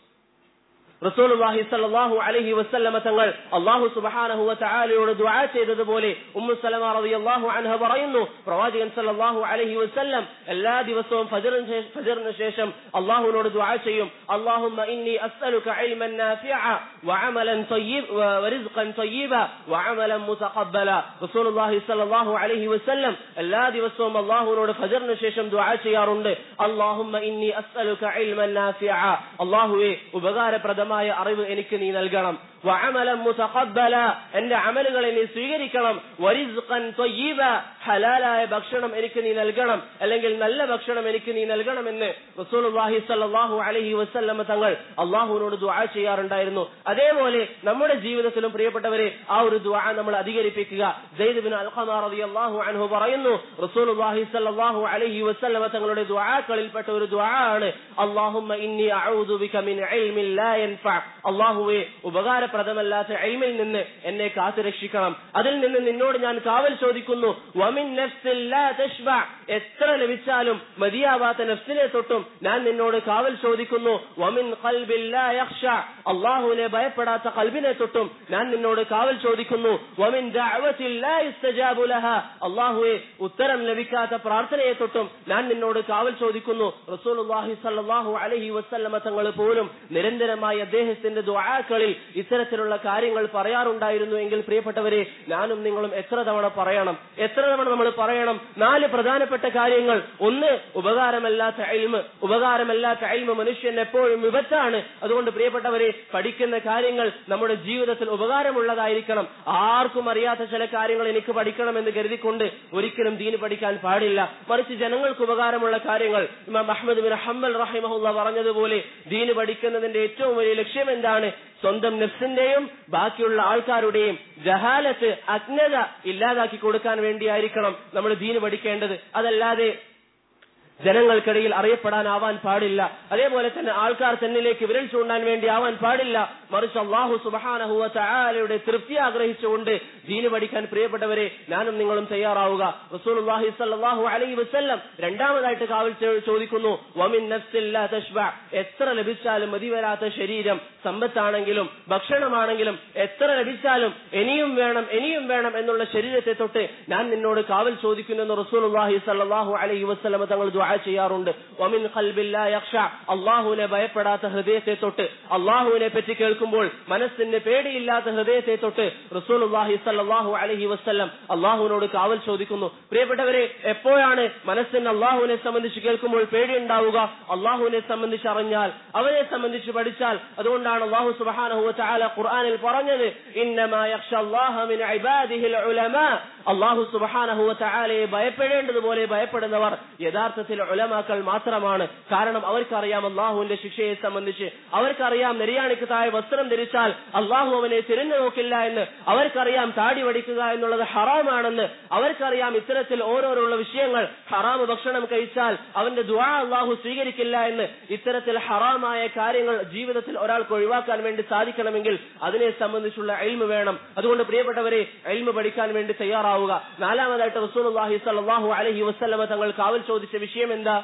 Speaker 1: റസൂലുള്ളാഹി സ്വല്ലല്ലാഹു അലൈഹി വസല്ലമ തങ്ങൾ അല്ലാഹു സുബ്ഹാനഹു വ തആലയോട് ദുആ ചെയ്തതുപോലെ ഉമ്മു സലമ റളിയല്ലാഹു അൻഹ പറയുന്നു, പ്രവാചകൻ സ്വല്ലല്ലാഹു അലൈഹി വസല്ലം എല്ലാ ദിവസവും ഫജ്റിന് ഫജ്റിന് ശേഷം അല്ലാഹുവിനോട് ദുആ ചെയ്യും, അല്ലാഹുമ്മ ഇന്നി അസ്അലുക ഇൽമൻ നാഫിഅ വഅമലൻ തയ്യിബ വറിസ്ഖൻ തയ്യിബ വഅമലൻ മുതഖബ്ബല. റസൂലുള്ളാഹി സ്വല്ലല്ലാഹു അലൈഹി വസല്ലം എല്ലാ ദിവസവും അല്ലാഹുവിനോട് ഫജ്റിന് ശേഷം ദുആ ചെയ്യാറുണ്ട്, അല്ലാഹുമ്മ ഇന്നി അസ്അലുക ഇൽമൻ നാഫിഅ, അല്ലാഹുവേ ഉപകാരപ്രദ അറിവ് എനിക്ക് നീ നൽകണം, വഅമലൻ മുതഖബ്ബല, എന്റെ അമലുകളെ നീ സ്വീകരിക്കണം, വറിസ്ഖൻ തയ്യിബ, ഹലാലായ ഭക്ഷണം എനിക്ക് നീ നൽകണം, അല്ലെങ്കിൽ നല്ല ഭക്ഷണം എനിക്ക് നീ നൽകണമെന്ന് റസൂലുള്ളാഹി സ്വല്ലല്ലാഹു അലൈഹി വസല്ലം തങ്ങൾ അല്ലാഹുവിനോട് ദുആ ചെയ്യാറുണ്ടായിരുന്നു. അതേപോലെ നമ്മുടെ ജീവിതത്തിലും പ്രിയപ്പെട്ടവരെ ആ ഒരു ദുആ നമ്മൾ അധികരിപ്പിക്കുക. സെയ്ദ് ഇബ്നു അൽഖമ റളിയല്ലാഹു അൻഹു പറയുന്നു, റസൂലുള്ളാഹി സ്വല്ലല്ലാഹു അലൈഹി വസല്ലം തങ്ങളുടെ ദുആകളിൽപ്പെട്ട ഒരു ദുആ ആണ്, അല്ലാഹുമ്മ ഇന്നി അഊദു ബിക മിൻ ഇൽമിൻ ലാ യൻഫഅ, അല്ലാഹുവേ ഉപകാരപ്രദമല്ലാത്ത ഇൽമിൽ നിന്ന് എന്നെ കാത്തു രക്ഷിക്കണം, അതിൽ നിന്ന് നിന്നോട് ഞാൻ കാവൽ ചോദിക്കുന്നു, വമിൻ നഫ്സിൻ ലാ തശ്ബഅ, എത്ര ലഭിച്ചാലും മതിയാവാത്ത നഫ്സിനെ തൊട്ടും ഞാൻ നിന്നോട് കാവൽ ചോദിക്കുന്നു, വമിൻ ഖൽബിൻ ലാ യഖ്ശഅ, അല്ലാഹുവിനെ ഭയപ്പെടാത്ത ഖൽബിനെ തൊട്ടും ഞാൻ നിന്നോട് കാവൽ ചോദിക്കുന്നു, വമിൻ ദഅവത്തിൻ ലാ യസ്തജാബു ലഹാ, അല്ലാഹുവേ ഉത്തരം ലഭിക്കാത്ത പ്രാർത്ഥനയെ തൊട്ടും ഞാൻ നിന്നോട് കാവൽ ചോദിക്കുന്നു. റസൂലുള്ളാഹി സ്വല്ലല്ലാഹു അലൈഹി വസല്ലമ തങ്ങൾ പോലും നിരന്തരമായി അദ്ദേഹത്തിന്റെ ദുആകളിൽ ഇത്തരത്തിലുള്ള കാര്യങ്ങൾ പറയാറുണ്ടായിരുന്നു. എങ്കിൽ പ്രിയപ്പെട്ടവരെ നാനും നിങ്ങളും എത്ര തവണ പറയണം, എത്ര തവണ നമ്മൾ പറയണം? നാല് പ്രധാനപ്പെട്ട കാര്യങ്ങൾ. ഒന്ന്, ഉപകാരമല്ലാത്ത ഇൽമ്. ഉപകാരമല്ലാത്ത ഇൽമ് മനുഷ്യൻ എപ്പോഴും വിപത്താണ്. അതുകൊണ്ട് പ്രിയപ്പെട്ടവരെ പഠിക്കുന്ന കാര്യങ്ങൾ നമ്മുടെ ജീവിതത്തിൽ ഉപകാരമുള്ളതായിരിക്കണം. ആർക്കും അറിയാത്ത ചില കാര്യങ്ങൾ എനിക്ക് പഠിക്കണമെന്ന് കരുതിക്കൊണ്ട് ഒരിക്കലും ദീന് പഠിക്കാൻ പാടില്ല. മറിച്ച് ജനങ്ങൾക്ക് ഉപകാരമുള്ള കാര്യങ്ങൾ. ഇമാം അഹ്മദ് ബിൻ ഹംബൽ റഹിമഹുല്ലാഹ് പറഞ്ഞതുപോലെ ദീന് പഠിക്കുന്നതിന്റെ ഏറ്റവും വലിയ ലക്ഷ്യം എന്താണ്? സ്വന്തം നഫ്സിന്റെയും ബാക്കിയുള്ള ആൾക്കാരുടെയും ജഹാലത്ത്, അജ്ഞത ഇല്ലാതാക്കി കൊടുക്കാൻ വേണ്ടിയായിരിക്കണം നമ്മൾ ദീന് പഠിക്കേണ്ടത്. അതല്ലാതെ ജനങ്ങൾക്കിടയിൽ അറിയപ്പെടാനാവാൻ പാടില്ല. അതേപോലെ തന്നെ ആൾക്കാർ തന്നിലേക്ക് വിരൽ ചൂണ്ടാൻ വേണ്ടി ആവാൻ പാടില്ല. മറിച്ച് അല്ലാഹു സുബ്ഹാനഹു വ തആലയുടെ തൃപ്തി ആഗ്രഹിച്ചുകൊണ്ട് ദീന് പഠിക്കാൻ പ്രിയപ്പെട്ടവരെ നാനും നിങ്ങളും തയ്യാറാവുക. റസൂലുള്ളാഹി സ്വല്ലല്ലാഹു അലൈഹി വസല്ലം രണ്ടാമതായിട്ട് കാവൽ ചോദിക്കുന്നു, വമിൻ നഫ്സിൻ ലാ തശ്ബഅ, എത്ര ലഭിച്ചാലും മതിവരാത്ത ശരീരം, സമ്പത്താണെങ്കിലും ഭക്ഷണമാണെങ്കിലും എത്ര ലഭിച്ചാലും ഇനിയും വേണം ഇനിയും വേണം എന്നുള്ള ശരീരത്തെ തൊട്ട് ഞാൻ നിന്നോട് കാവൽ ചോദിക്കുന്നു എന്ന് റസൂലുള്ളാഹി സ്വല്ലല്ലാഹു അലൈഹി വസല്ലം തങ്ങൾ ദുആ ചെയ്യാറുണ്ട്. വമിൻ ഖൽബിൻ ലാ യഖ്ശഅ, അല്ലാഹുവിനെ ഭയപ്പെടാത്ത ഹൃദയത്തെ തൊട്ട്, അല്ലാഹുവിനെ പറ്റി കേൾക്കുമ്പോൾ മനസ്സിന് പേടിയില്ലാത്ത ഹൃദയത്തെ തൊട്ട് റസൂലുള്ളാഹി സ്വല്ലല്ലാഹു അലൈഹി വസല്ലം അല്ലാഹുവിനോട് കാവൽ ചോദിക്കുന്നു. പ്രിയപ്പെട്ടവരെ, എപ്പോഴാണ് മനസ്സിന് അല്ലാഹുവിനെ സംബന്ധിച്ച് കേൾക്കുമ്പോൾ പേടിയുണ്ടാവുക? അല്ലാഹുവിനെ സംബന്ധിച്ച് അറിഞ്ഞാൽ, അവനെ സംബന്ധിച്ച് പഠിച്ചാൽ. അതുകൊണ്ടാണ് അല്ലാഹു സുബ്ഹാനഹു വ തആല ഖുർആനിൽ പറഞ്ഞത്, ഇന്നമാ യഖ്ശല്ലാഹ മിൻ ഇബാദിഹിൽ ഉലമാ, അല്ലാഹു സുബ്ഹാനഹു വ തആലയെ ഭയപ്പെടേണ്ടതുപോലെ ഭയപ്പെടുന്നവർ യഥാർത്ഥത്തിൽ ഉലമാക്കൾ മാത്രമാണ്. കാരണം അവർക്കറിയാം അല്ലാഹുവിന്റെ ശിക്ഷയെ സംബന്ധിച്ച്, അവർക്കറിയാം നെരിയാണിക്ക് താഴെ വസ്ത്രം ധരിച്ചാൽ അല്ലാഹു അവനെ തിരിഞ്ഞു നോക്കില്ല എന്ന്, അവർക്കറിയാം താടി വടിക്കുക എന്നുള്ളത് ഹറാമാണെന്ന്, അവർക്കറിയാം ഇത്തരത്തിൽ ഓരോരുള്ള വിഷയങ്ങൾ, ഹറാമ് ഭക്ഷണം കഴിച്ചാൽ അവന്റെ ദുആ അല്ലാഹു സ്വീകരിക്കില്ല എന്ന്. ഇത്തരത്തിൽ ഹറാമായ കാര്യങ്ങൾ ജീവിതത്തിൽ ഒരാൾക്ക് ഒഴിവാക്കാൻ വേണ്ടി സാധിക്കണമെങ്കിൽ അതിനെ സംബന്ധിച്ചുള്ള ഇൽമ് വേണം. അതുകൊണ്ട് പ്രിയപ്പെട്ടവരെ, ഇൽമ് പഠിക്കാൻ വേണ്ടി തയ്യാറാവുക. നാലാമതായിട്ട് റസൂലുള്ളാഹി സ്വല്ലല്ലാഹു അലൈഹി വസല്ലം തങ്ങൾ കാവൽ ചോദിച്ച വിഷയം എന്താ?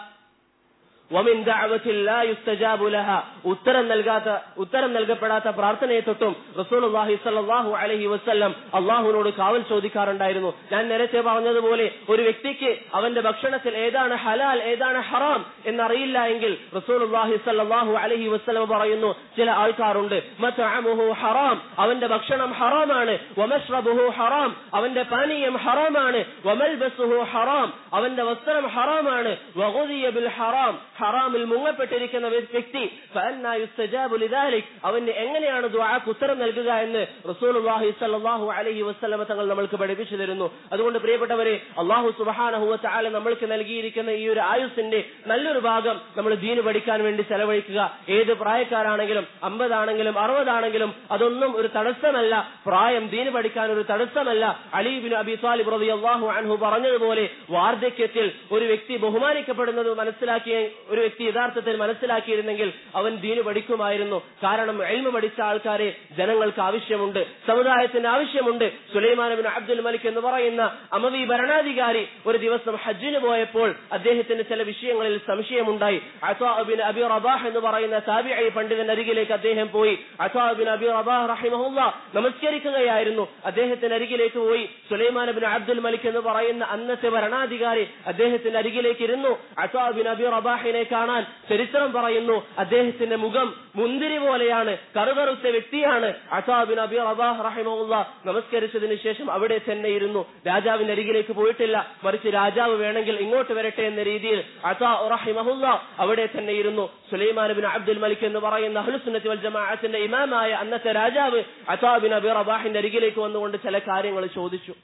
Speaker 1: വമിൻ ദഅവത്തിൻ ലാ യുസ്തജാബു ലഹാ, ഉത്തരം നൽകാത്ത ഉത്തരം നൽകപ്പെടാത്ത പ്രാർത്ഥനയെ തൊട്ടും റസൂലുള്ളാഹി സ്വല്ലല്ലാഹു അലൈഹി വസല്ലം അല്ലാഹുവിനോട് കാവൽ ചോദിക്കാറുണ്ടായിരുന്നു. ഞാൻ നേരത്തെ പറഞ്ഞതുപോലെ ഒരു വ്യക്തിക്ക് അവന്റെ ഭക്ഷണത്തിൽ ഏതാണ് ഹലാൽ ഏതാണ് ഹറാം എന്നറിയില്ല എങ്കിൽ റസൂലുള്ളാഹി സ്വല്ലല്ലാഹു അലൈഹി വസല്ലം പറയുന്നു, ചില ആൾക്കാരുണ്ട്, മത്അമുഹു ഹറാം, അവന്റെ ഭക്ഷണം ഹറാമാണ്, വമശ്റബുഹു ഹറാം, അവന്റെ പാനീയം ഹറാമാണ്, വമൽബസുഹു ഹറാം, അവന്റെ വസ്ത്രം ഹറാമാണ്, വഗുദിയ ബിൽ ഹറാം, ഹറാമിൽ മുങ്ങപ്പെട്ടിരിക്കുന്ന വ്യക്തി ഫഅന്നാ യുസ്തജാബു ലിദാലിക്, അവന് എങ്ങനെയാണ് ദുആക്ക് ഉത്തരം നൽകുക എന്ന് റസൂലുള്ളാഹി സ്വല്ലല്ലാഹു അലൈഹി വസല്ലം തങ്ങൾ നമ്മൾക്ക് പഠിപ്പിച്ചു തരുന്നു. അതുകൊണ്ട് പ്രിയപ്പെട്ടവരെ, അല്ലാഹു സുബ്ഹാനഹു വ തആല നമ്മൾക്ക് നൽകിയിരിക്കുന്ന ഈ ഒരു ആയുസ്സിന്റെ നല്ലൊരു ഭാഗം നമ്മൾ ദീന് പഠിക്കാൻ വേണ്ടി ചെലവഴിക്കുക. ഏത് പ്രായക്കാരാണെങ്കിലും അമ്പതാണെങ്കിലും അറുപതാണെങ്കിലും അതൊന്നും ഒരു തടസ്സമല്ല. പ്രായം ദീന് പഠിക്കാൻ ഒരു തടസ്സമല്ല. അലി ഇബ്നു അബീ ത്വാലിബ് റളിയല്ലാഹു അൻഹു പറഞ്ഞതുപോലെ വാർദ്ധക്യത്തിൽ ഒരു വ്യക്തി ബഹുമാനിക്കപ്പെടുന്നത് മനസ്സിലാക്കിയ ഒരു വ്യക്തി യഥാർത്ഥത്തിൽ മനസ്സിലാക്കിയിരുന്നെങ്കിൽ അവൻ ദീന് പഠിക്കുമായിരുന്നു. കാരണം ഇൽമു പഠിച്ച ആൾക്കാരെ ജനങ്ങൾക്ക് ആവശ്യമുണ്ട്, സമുദായത്തിന് ആവശ്യമുണ്ട്. സുലൈമാൻ ഇബ്നു അബ്ദുൽ മലിക് എന്ന് പറയുന്ന അമവി ഭരണാധികാരി ഒരു ദിവസം ഹജ്ജിന് പോയപ്പോൾ അദ്ദേഹത്തിന് ചില വിഷയങ്ങളിൽ സംശയമുണ്ടായി. അതാ ഇബ്നു അബീ റബാഹ് എന്ന് പറയുന്ന താബിഈ പണ്ഡിതന്റെ അരികിലേക്ക് അദ്ദേഹം പോയി. അതാ ഇബ്നു അബീ റബാഹ് റഹിമഹുല്ലാ നമസ്കരിക്കുകയായിരുന്നു. അദ്ദേഹത്തിന്റെ അരികിലേക്ക് പോയി. സുലൈമാൻ ഇബ്നു അബ്ദുൽ മലിക് എന്ന് പറയുന്ന അന്നത്തെ ഭരണാധികാരി അദ്ദേഹത്തിന്റെ അരികിലേക്ക് ഇരുന്നു. അതാ ഇബ്നു അബീ റബാഹിനെ കാണാൻ ചരിത്രം പറയുന്നു അദ്ദേഹത്തിന്റെ മുഖം മുന്തിരി പോലെയാണ്, കറുകറുത്ത വ്യക്തിയാണ്. അതാ ഇബ്നു അബീ റബാഹ് റഹിമഹുല്ലാ നമസ്കരിച്ചതിന് ശേഷം അവിടെ തന്നെ ഇരുന്നു. രാജാവിന്റെ അരികിലേക്ക് പോയിട്ടില്ല, മറിച്ച് രാജാവ് വേണമെങ്കിൽ ഇങ്ങോട്ട് വരട്ടെ എന്ന രീതിയിൽ അതാ റഹിമഹുല്ലാ അവിടെ തന്നെ ഇരുന്നു. സുലൈമാൻ ഇബ്നു അബ്ദുൽ മലിക് എന്ന് പറയുന്ന അഹ്ലുസുന്നത്തി വൽ ജമാഅത്തിന്റെ ഇമാമായ അന്നത്തെ രാജാവ് അതാ ഇബ്നു അബീ റബാഹിന്റെ അരികിലേക്ക് വന്നുകൊണ്ട് ചില കാര്യങ്ങൾ ചോദിച്ചു.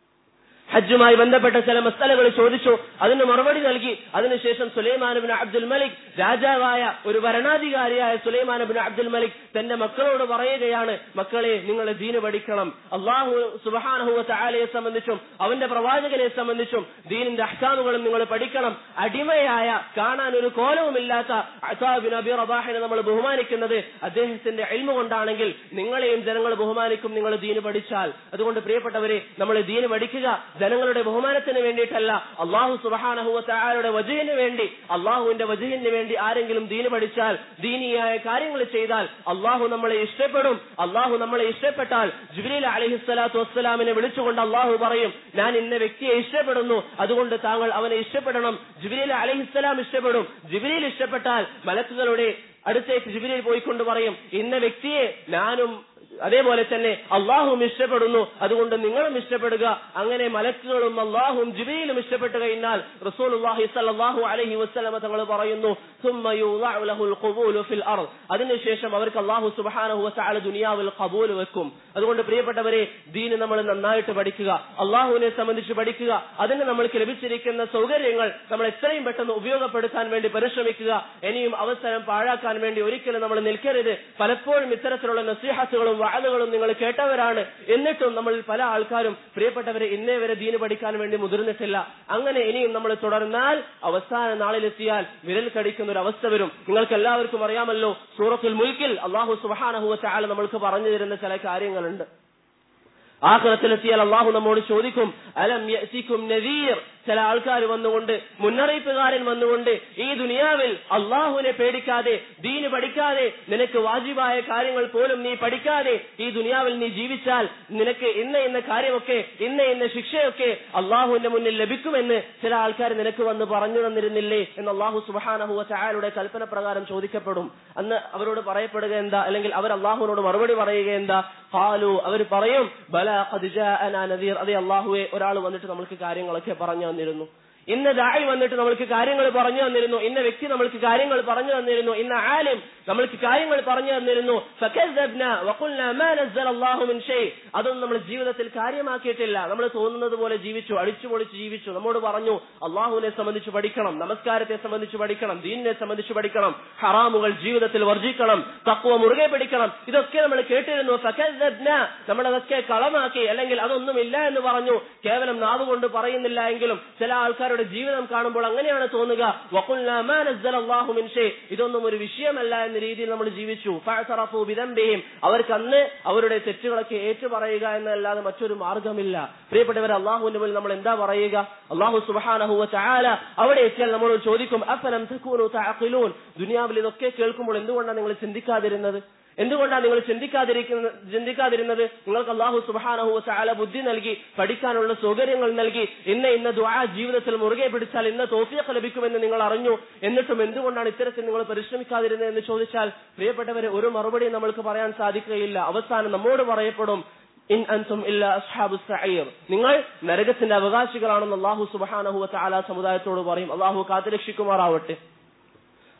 Speaker 1: ഹജ്ജുമായി ബന്ധപ്പെട്ട ചില മസലകൾ ചോദിച്ചു. അതിന് മറുപടി നൽകി. അതിനുശേഷം സുലൈമാൻ ഇബ്നു അബ്ദുൽ മലിക്, രാജാവായ ഒരു ഭരണാധികാരിയായ സുലൈമാൻ ഇബ്നു അബ്ദുൽ മലിക് തന്റെ മക്കളോട് പറയുകയാണ്, മക്കളെ, നിങ്ങൾ ദീന് പഠിക്കണം. അല്ലാഹു സുബ്ഹാനഹു വ തആലയെ സംബന്ധിച്ചും അവന്റെ പ്രവാചകനെ സംബന്ധിച്ചും ദീനിന്റെ അഹ്കാമുകളും നിങ്ങൾ പഠിക്കണം. അടിമയായ, കാണാൻ ഒരു കോലവുമില്ലാത്ത അതാ ഇബ്നു അബീ റബാഹിനെ നമ്മൾ ബഹുമാനിക്കുന്നത് അദ്ദേഹത്തിന്റെ ഇൽമു കൊണ്ടാണെങ്കിൽ നിങ്ങളെയും ജനങ്ങൾ ബഹുമാനിക്കും, നിങ്ങൾ ദീന് പഠിച്ചാൽ. അതുകൊണ്ട് പ്രിയപ്പെട്ടവരെ, നമ്മൾ ദീന് പഠിക്കുക ജനങ്ങളുടെ ബഹുമാനത്തിന് വേണ്ടിയിട്ടല്ല, അല്ലാഹു സുബ്ഹാനഹു വ തആലയുടെ വജ്ഹിന് വേണ്ടി, അല്ലാഹുവിന്റെ വജ്ഹിന് വേണ്ടി ആരെങ്കിലും ദീന് പഠിച്ചാൽ, ദീനിയായ കാര്യങ്ങൾ ചെയ്താൽ അല്ലാഹു നമ്മളെ ഇഷ്ടപ്പെടും. അല്ലാഹു നമ്മളെ ഇഷ്ടപ്പെട്ടാൽ ജിബ്രീൽ അലൈഹിസ്സലാത്തു വസ്സലാമിനെ വിളിച്ചുകൊണ്ട് അല്ലാഹു പറയും, ഞാൻ ഇന്ന വ്യക്തിയെ ഇഷ്ടപ്പെടുന്നു, അതുകൊണ്ട് താങ്കൾ അവനെ ഇഷ്ടപ്പെടണം. ജിബ്രീൽ അലൈഹിസ്സലാം ഇഷ്ടപ്പെടും. ജിബ്രീൽ ഇഷ്ടപ്പെട്ടാൽ മലക്കുകളുടെ അടുത്തേക്ക് ജിബ്രീൽ പോയിക്കൊണ്ട് പറയും, ഇന്ന വ്യക്തിയെ ഞാനും അതേപോലെ തന്നെ അള്ളാഹും ഇഷ്ടപ്പെടുന്നു, അതുകൊണ്ട് നിങ്ങളും ഇഷ്ടപ്പെടുക. അങ്ങനെ മലക്കുകളും അള്ളാഹും ജിബ്രീലും ഇഷ്ടപ്പെട്ടു കഴിഞ്ഞാൽ റസൂലുള്ളാഹി സ്വല്ലല്ലാഹു അലൈഹി വസല്ലം തങ്ങൾ പറയുന്നു, ثم يوضع له القبول في الارض, അതിനുശേഷം അവർക്ക് അല്ലാഹു സുബ്ഹാനഹു വ തആല ദുനിയാവിൽ ഖബൂൽ വെക്കും. അതുകൊണ്ട് പ്രിയപ്പെട്ടവരെ, ദീന് നമ്മൾ നന്നായിട്ട് പഠിക്കുക, അള്ളാഹുവിനെ സംബന്ധിച്ച് പഠിക്കുക. അതിന് നമ്മൾക്ക് ലഭിച്ചിരിക്കുന്ന സൗകര്യങ്ങൾ നമ്മൾ എത്രയും പെട്ടെന്ന് ഉപയോഗപ്പെടുത്താൻ വേണ്ടി പരിശ്രമിക്കുക. ഇനിയും അവസരം പാഴാക്കാൻ വേണ്ടി ഒരിക്കലും നമ്മൾ നിൽക്കരുത്. പലപ്പോഴും ഇത്തരത്തിലുള്ള നസീഹത്തുകളും വഅദുകളും നിങ്ങൾ കേട്ടവരാണ്. എന്നിട്ടും നമ്മൾ പല ആൾക്കാരും പ്രിയപ്പെട്ടവരെ ഇന്നേ വരെ ദീന് പഠിക്കാൻ വേണ്ടി മുതിർന്നിട്ടില്ല. അങ്ങനെ ഇനിയും നമ്മൾ തുടർന്നാൽ അവസാന നാളിലെത്തിയാൽ വിരൽ കടിക്കുന്ന ഒരു അവസ്ഥ വരും. നിങ്ങൾക്ക് എല്ലാവർക്കും അറിയാമല്ലോ, സൂറത്തുൽ മുൽക്കിൽ അല്ലാഹു സുബ്ഹാനഹു വ തആല നമ്മൾക്ക് പറഞ്ഞു തരുന്ന ചില കാര്യങ്ങളുണ്ട്. ആഖിറത്തിലെത്തിയാൽ അല്ലാഹു നമ്മോട് ചോദിക്കും, അലം യഅതികും നദീർ, ചില ആൾക്കാർ വന്നുകൊണ്ട്, മുന്നറിയിപ്പുകാരൻ വന്നുകൊണ്ട്, ഈ ദുനിയാവിൽ അള്ളാഹുവിനെ പേടിക്കാതെ ദീന് പഠിക്കാതെ നിനക്ക് വാജിബായ കാര്യങ്ങൾ പോലും നീ പഠിക്കാതെ ഈ ദുനിയാവിൽ നീ ജീവിച്ചാൽ നിനക്ക് ഇന്ന ഇന്ന കാര്യമൊക്കെ, ഇന്ന ഇന്ന ശിക്ഷയൊക്കെ അള്ളാഹുവിന്റെ മുന്നിൽ ലഭിക്കുമെന്ന് ചില ആൾക്കാർ നിനക്ക് വന്ന് പറഞ്ഞു തന്നിരുന്നില്ലേ എന്ന് അല്ലാഹു സുബ്ഹാനഹു വ തആലയുടെ കൽപ്പന പ്രകാരം ചോദിക്കപ്പെടും. അന്ന് അവരോട് പറയപ്പെടുക എന്താ, അല്ലെങ്കിൽ അവർ അള്ളാഹുവിനോട് മറുപടി പറയുക എന്താ? ഖാലു, അവർ പറയും, ബലാ ഖദ് ജാഅനാ നദീർ, അതെ അള്ളാഹുവേ, ഒരാൾ വന്നിട്ട് നമ്മൾക്ക് കാര്യങ്ങളൊക്കെ പറഞ്ഞു തന്നിരുന്നു. ഇന്ന ദാഇ വന്നിട്ട് നമ്മൾക്ക് കാര്യങ്ങൾ പറഞ്ഞു തന്നിരുന്നു. ഇന്ന വ്യക്തി നമ്മൾക്ക് കാര്യങ്ങൾ പറഞ്ഞു തന്നിരുന്നു. ഇന്ന ആലിം നമ്മൾക്ക് കാര്യങ്ങൾ പറഞ്ഞു തന്നിരുന്നു. ഫകസ്സബ്നാ വഖുൽനാ മാ നസ്സല അല്ലാഹു മിൻ ഷൈ, അതൊന്നും നമ്മൾ ജീവിതത്തിൽ കാര്യമാക്കിയിട്ടില്ല. നമ്മൾ തോന്നുന്നത് പോലെ ജീവിച്ചു, അടിച്ചു പൊളിച്ച് ജീവിച്ചു. നമ്മോട് പറഞ്ഞു അള്ളാഹുവിനെ സംബന്ധിച്ച് പഠിക്കണം, നമസ്കാരത്തെ സംബന്ധിച്ച് പഠിക്കണം, ദീനിനെ സംബന്ധിച്ച് പഠിക്കണം, ഹറാമുകൾ ജീവിതത്തിൽ വർജിക്കണം, തഖ്വ മുറുകെ പിടിക്കണം. ഇതൊക്കെ നമ്മൾ കേട്ടിരുന്നു. ഫകസ്സബ്നാ, നമ്മളതൊക്കെ കളമാക്കി, അല്ലെങ്കിൽ അതൊന്നുമില്ല എന്ന് പറഞ്ഞു. കേവലം നാവ് കൊണ്ട് പറയുന്നില്ല എങ്കിലും ചില ആൾക്കാർ ജീവിതം കാണുമ്പോൾ അങ്ങനെയാണ് തോന്നുക. വഖുൽനാ മാ നസ്സല അല്ലാഹു മിൻ ഷൈ, ഇതൊന്നും ഒരു വിഷയമല്ല എന്ന രീതിയിൽ നമ്മൾ ജീവിച്ചു. ഫഅതറഫു ബിദംബിഹിം, അവർക്ക് അന്ന് അവരുടെ തെറ്റുകളൊക്കെ ഏറ്റുപറയുക എന്നല്ലാതെ മറ്റൊരു മാർഗമില്ല. പ്രിയപ്പെട്ടവരെ, അല്ലാഹുവിന്റെ മുന്നിൽ നമ്മൾ എന്താ പറയുക? അല്ലാഹു സുബ്ഹാനഹു വ തആല അവിടെ എത്തിയാൽ നമ്മളോട് ചോദിക്കും, അഫലം തകൂനു തഅഖിലൂൻ, ദുനിയാവിൽ ഇതൊക്കെ കേൾക്കുമ്പോൾ എന്തുകൊണ്ടാണ് നിങ്ങൾ ചിന്തിക്കാതിരുന്നത്? എന്തുകൊണ്ടാണ് നിങ്ങൾ ചിന്തിക്കാതിരിക്കുന്നത് ചിന്തിക്കാതിരുന്നത് നിങ്ങൾക്ക് അല്ലാഹു സുബ്ഹാനഹു വ തആല ബുദ്ധി നൽകി, പഠിക്കാനുള്ള സൗകര്യങ്ങൾ നൽകി, ഇന്ന ഇന്ന ദുആ ജീവിതത്തിൽ മുറുകെ പിടിച്ചാൽ ഇന്ന തൗഫീഖ് ലഭിക്കുമെന്ന് നിങ്ങൾ അറിഞ്ഞു. എന്നിട്ടും എന്തുകൊണ്ടാണ് ഇത്തരത്തിൽ നിങ്ങൾ പരിശ്രമിക്കാതിരുന്നത് എന്ന് ചോദിച്ചാൽ പ്രിയപ്പെട്ടവരെ, ഒരു മറുപടി നമ്മൾക്ക് പറയാൻ സാധിക്കുകയില്ല. അവസാനം നമ്മോട് പറയപ്പെടും, ഇൻ അൻതും ഇല്ലാ അസ്ഹാബുസ് സഈർ, നിങ്ങൾ നരകത്തിന്റെ അവകാശികളാണെന്ന് അല്ലാഹു സുബ്ഹാനഹു വ തആല സമുദായത്തോട് പറയും. അല്ലാഹു കാത്തുരക്ഷിക്കുമാറാവട്ടെ.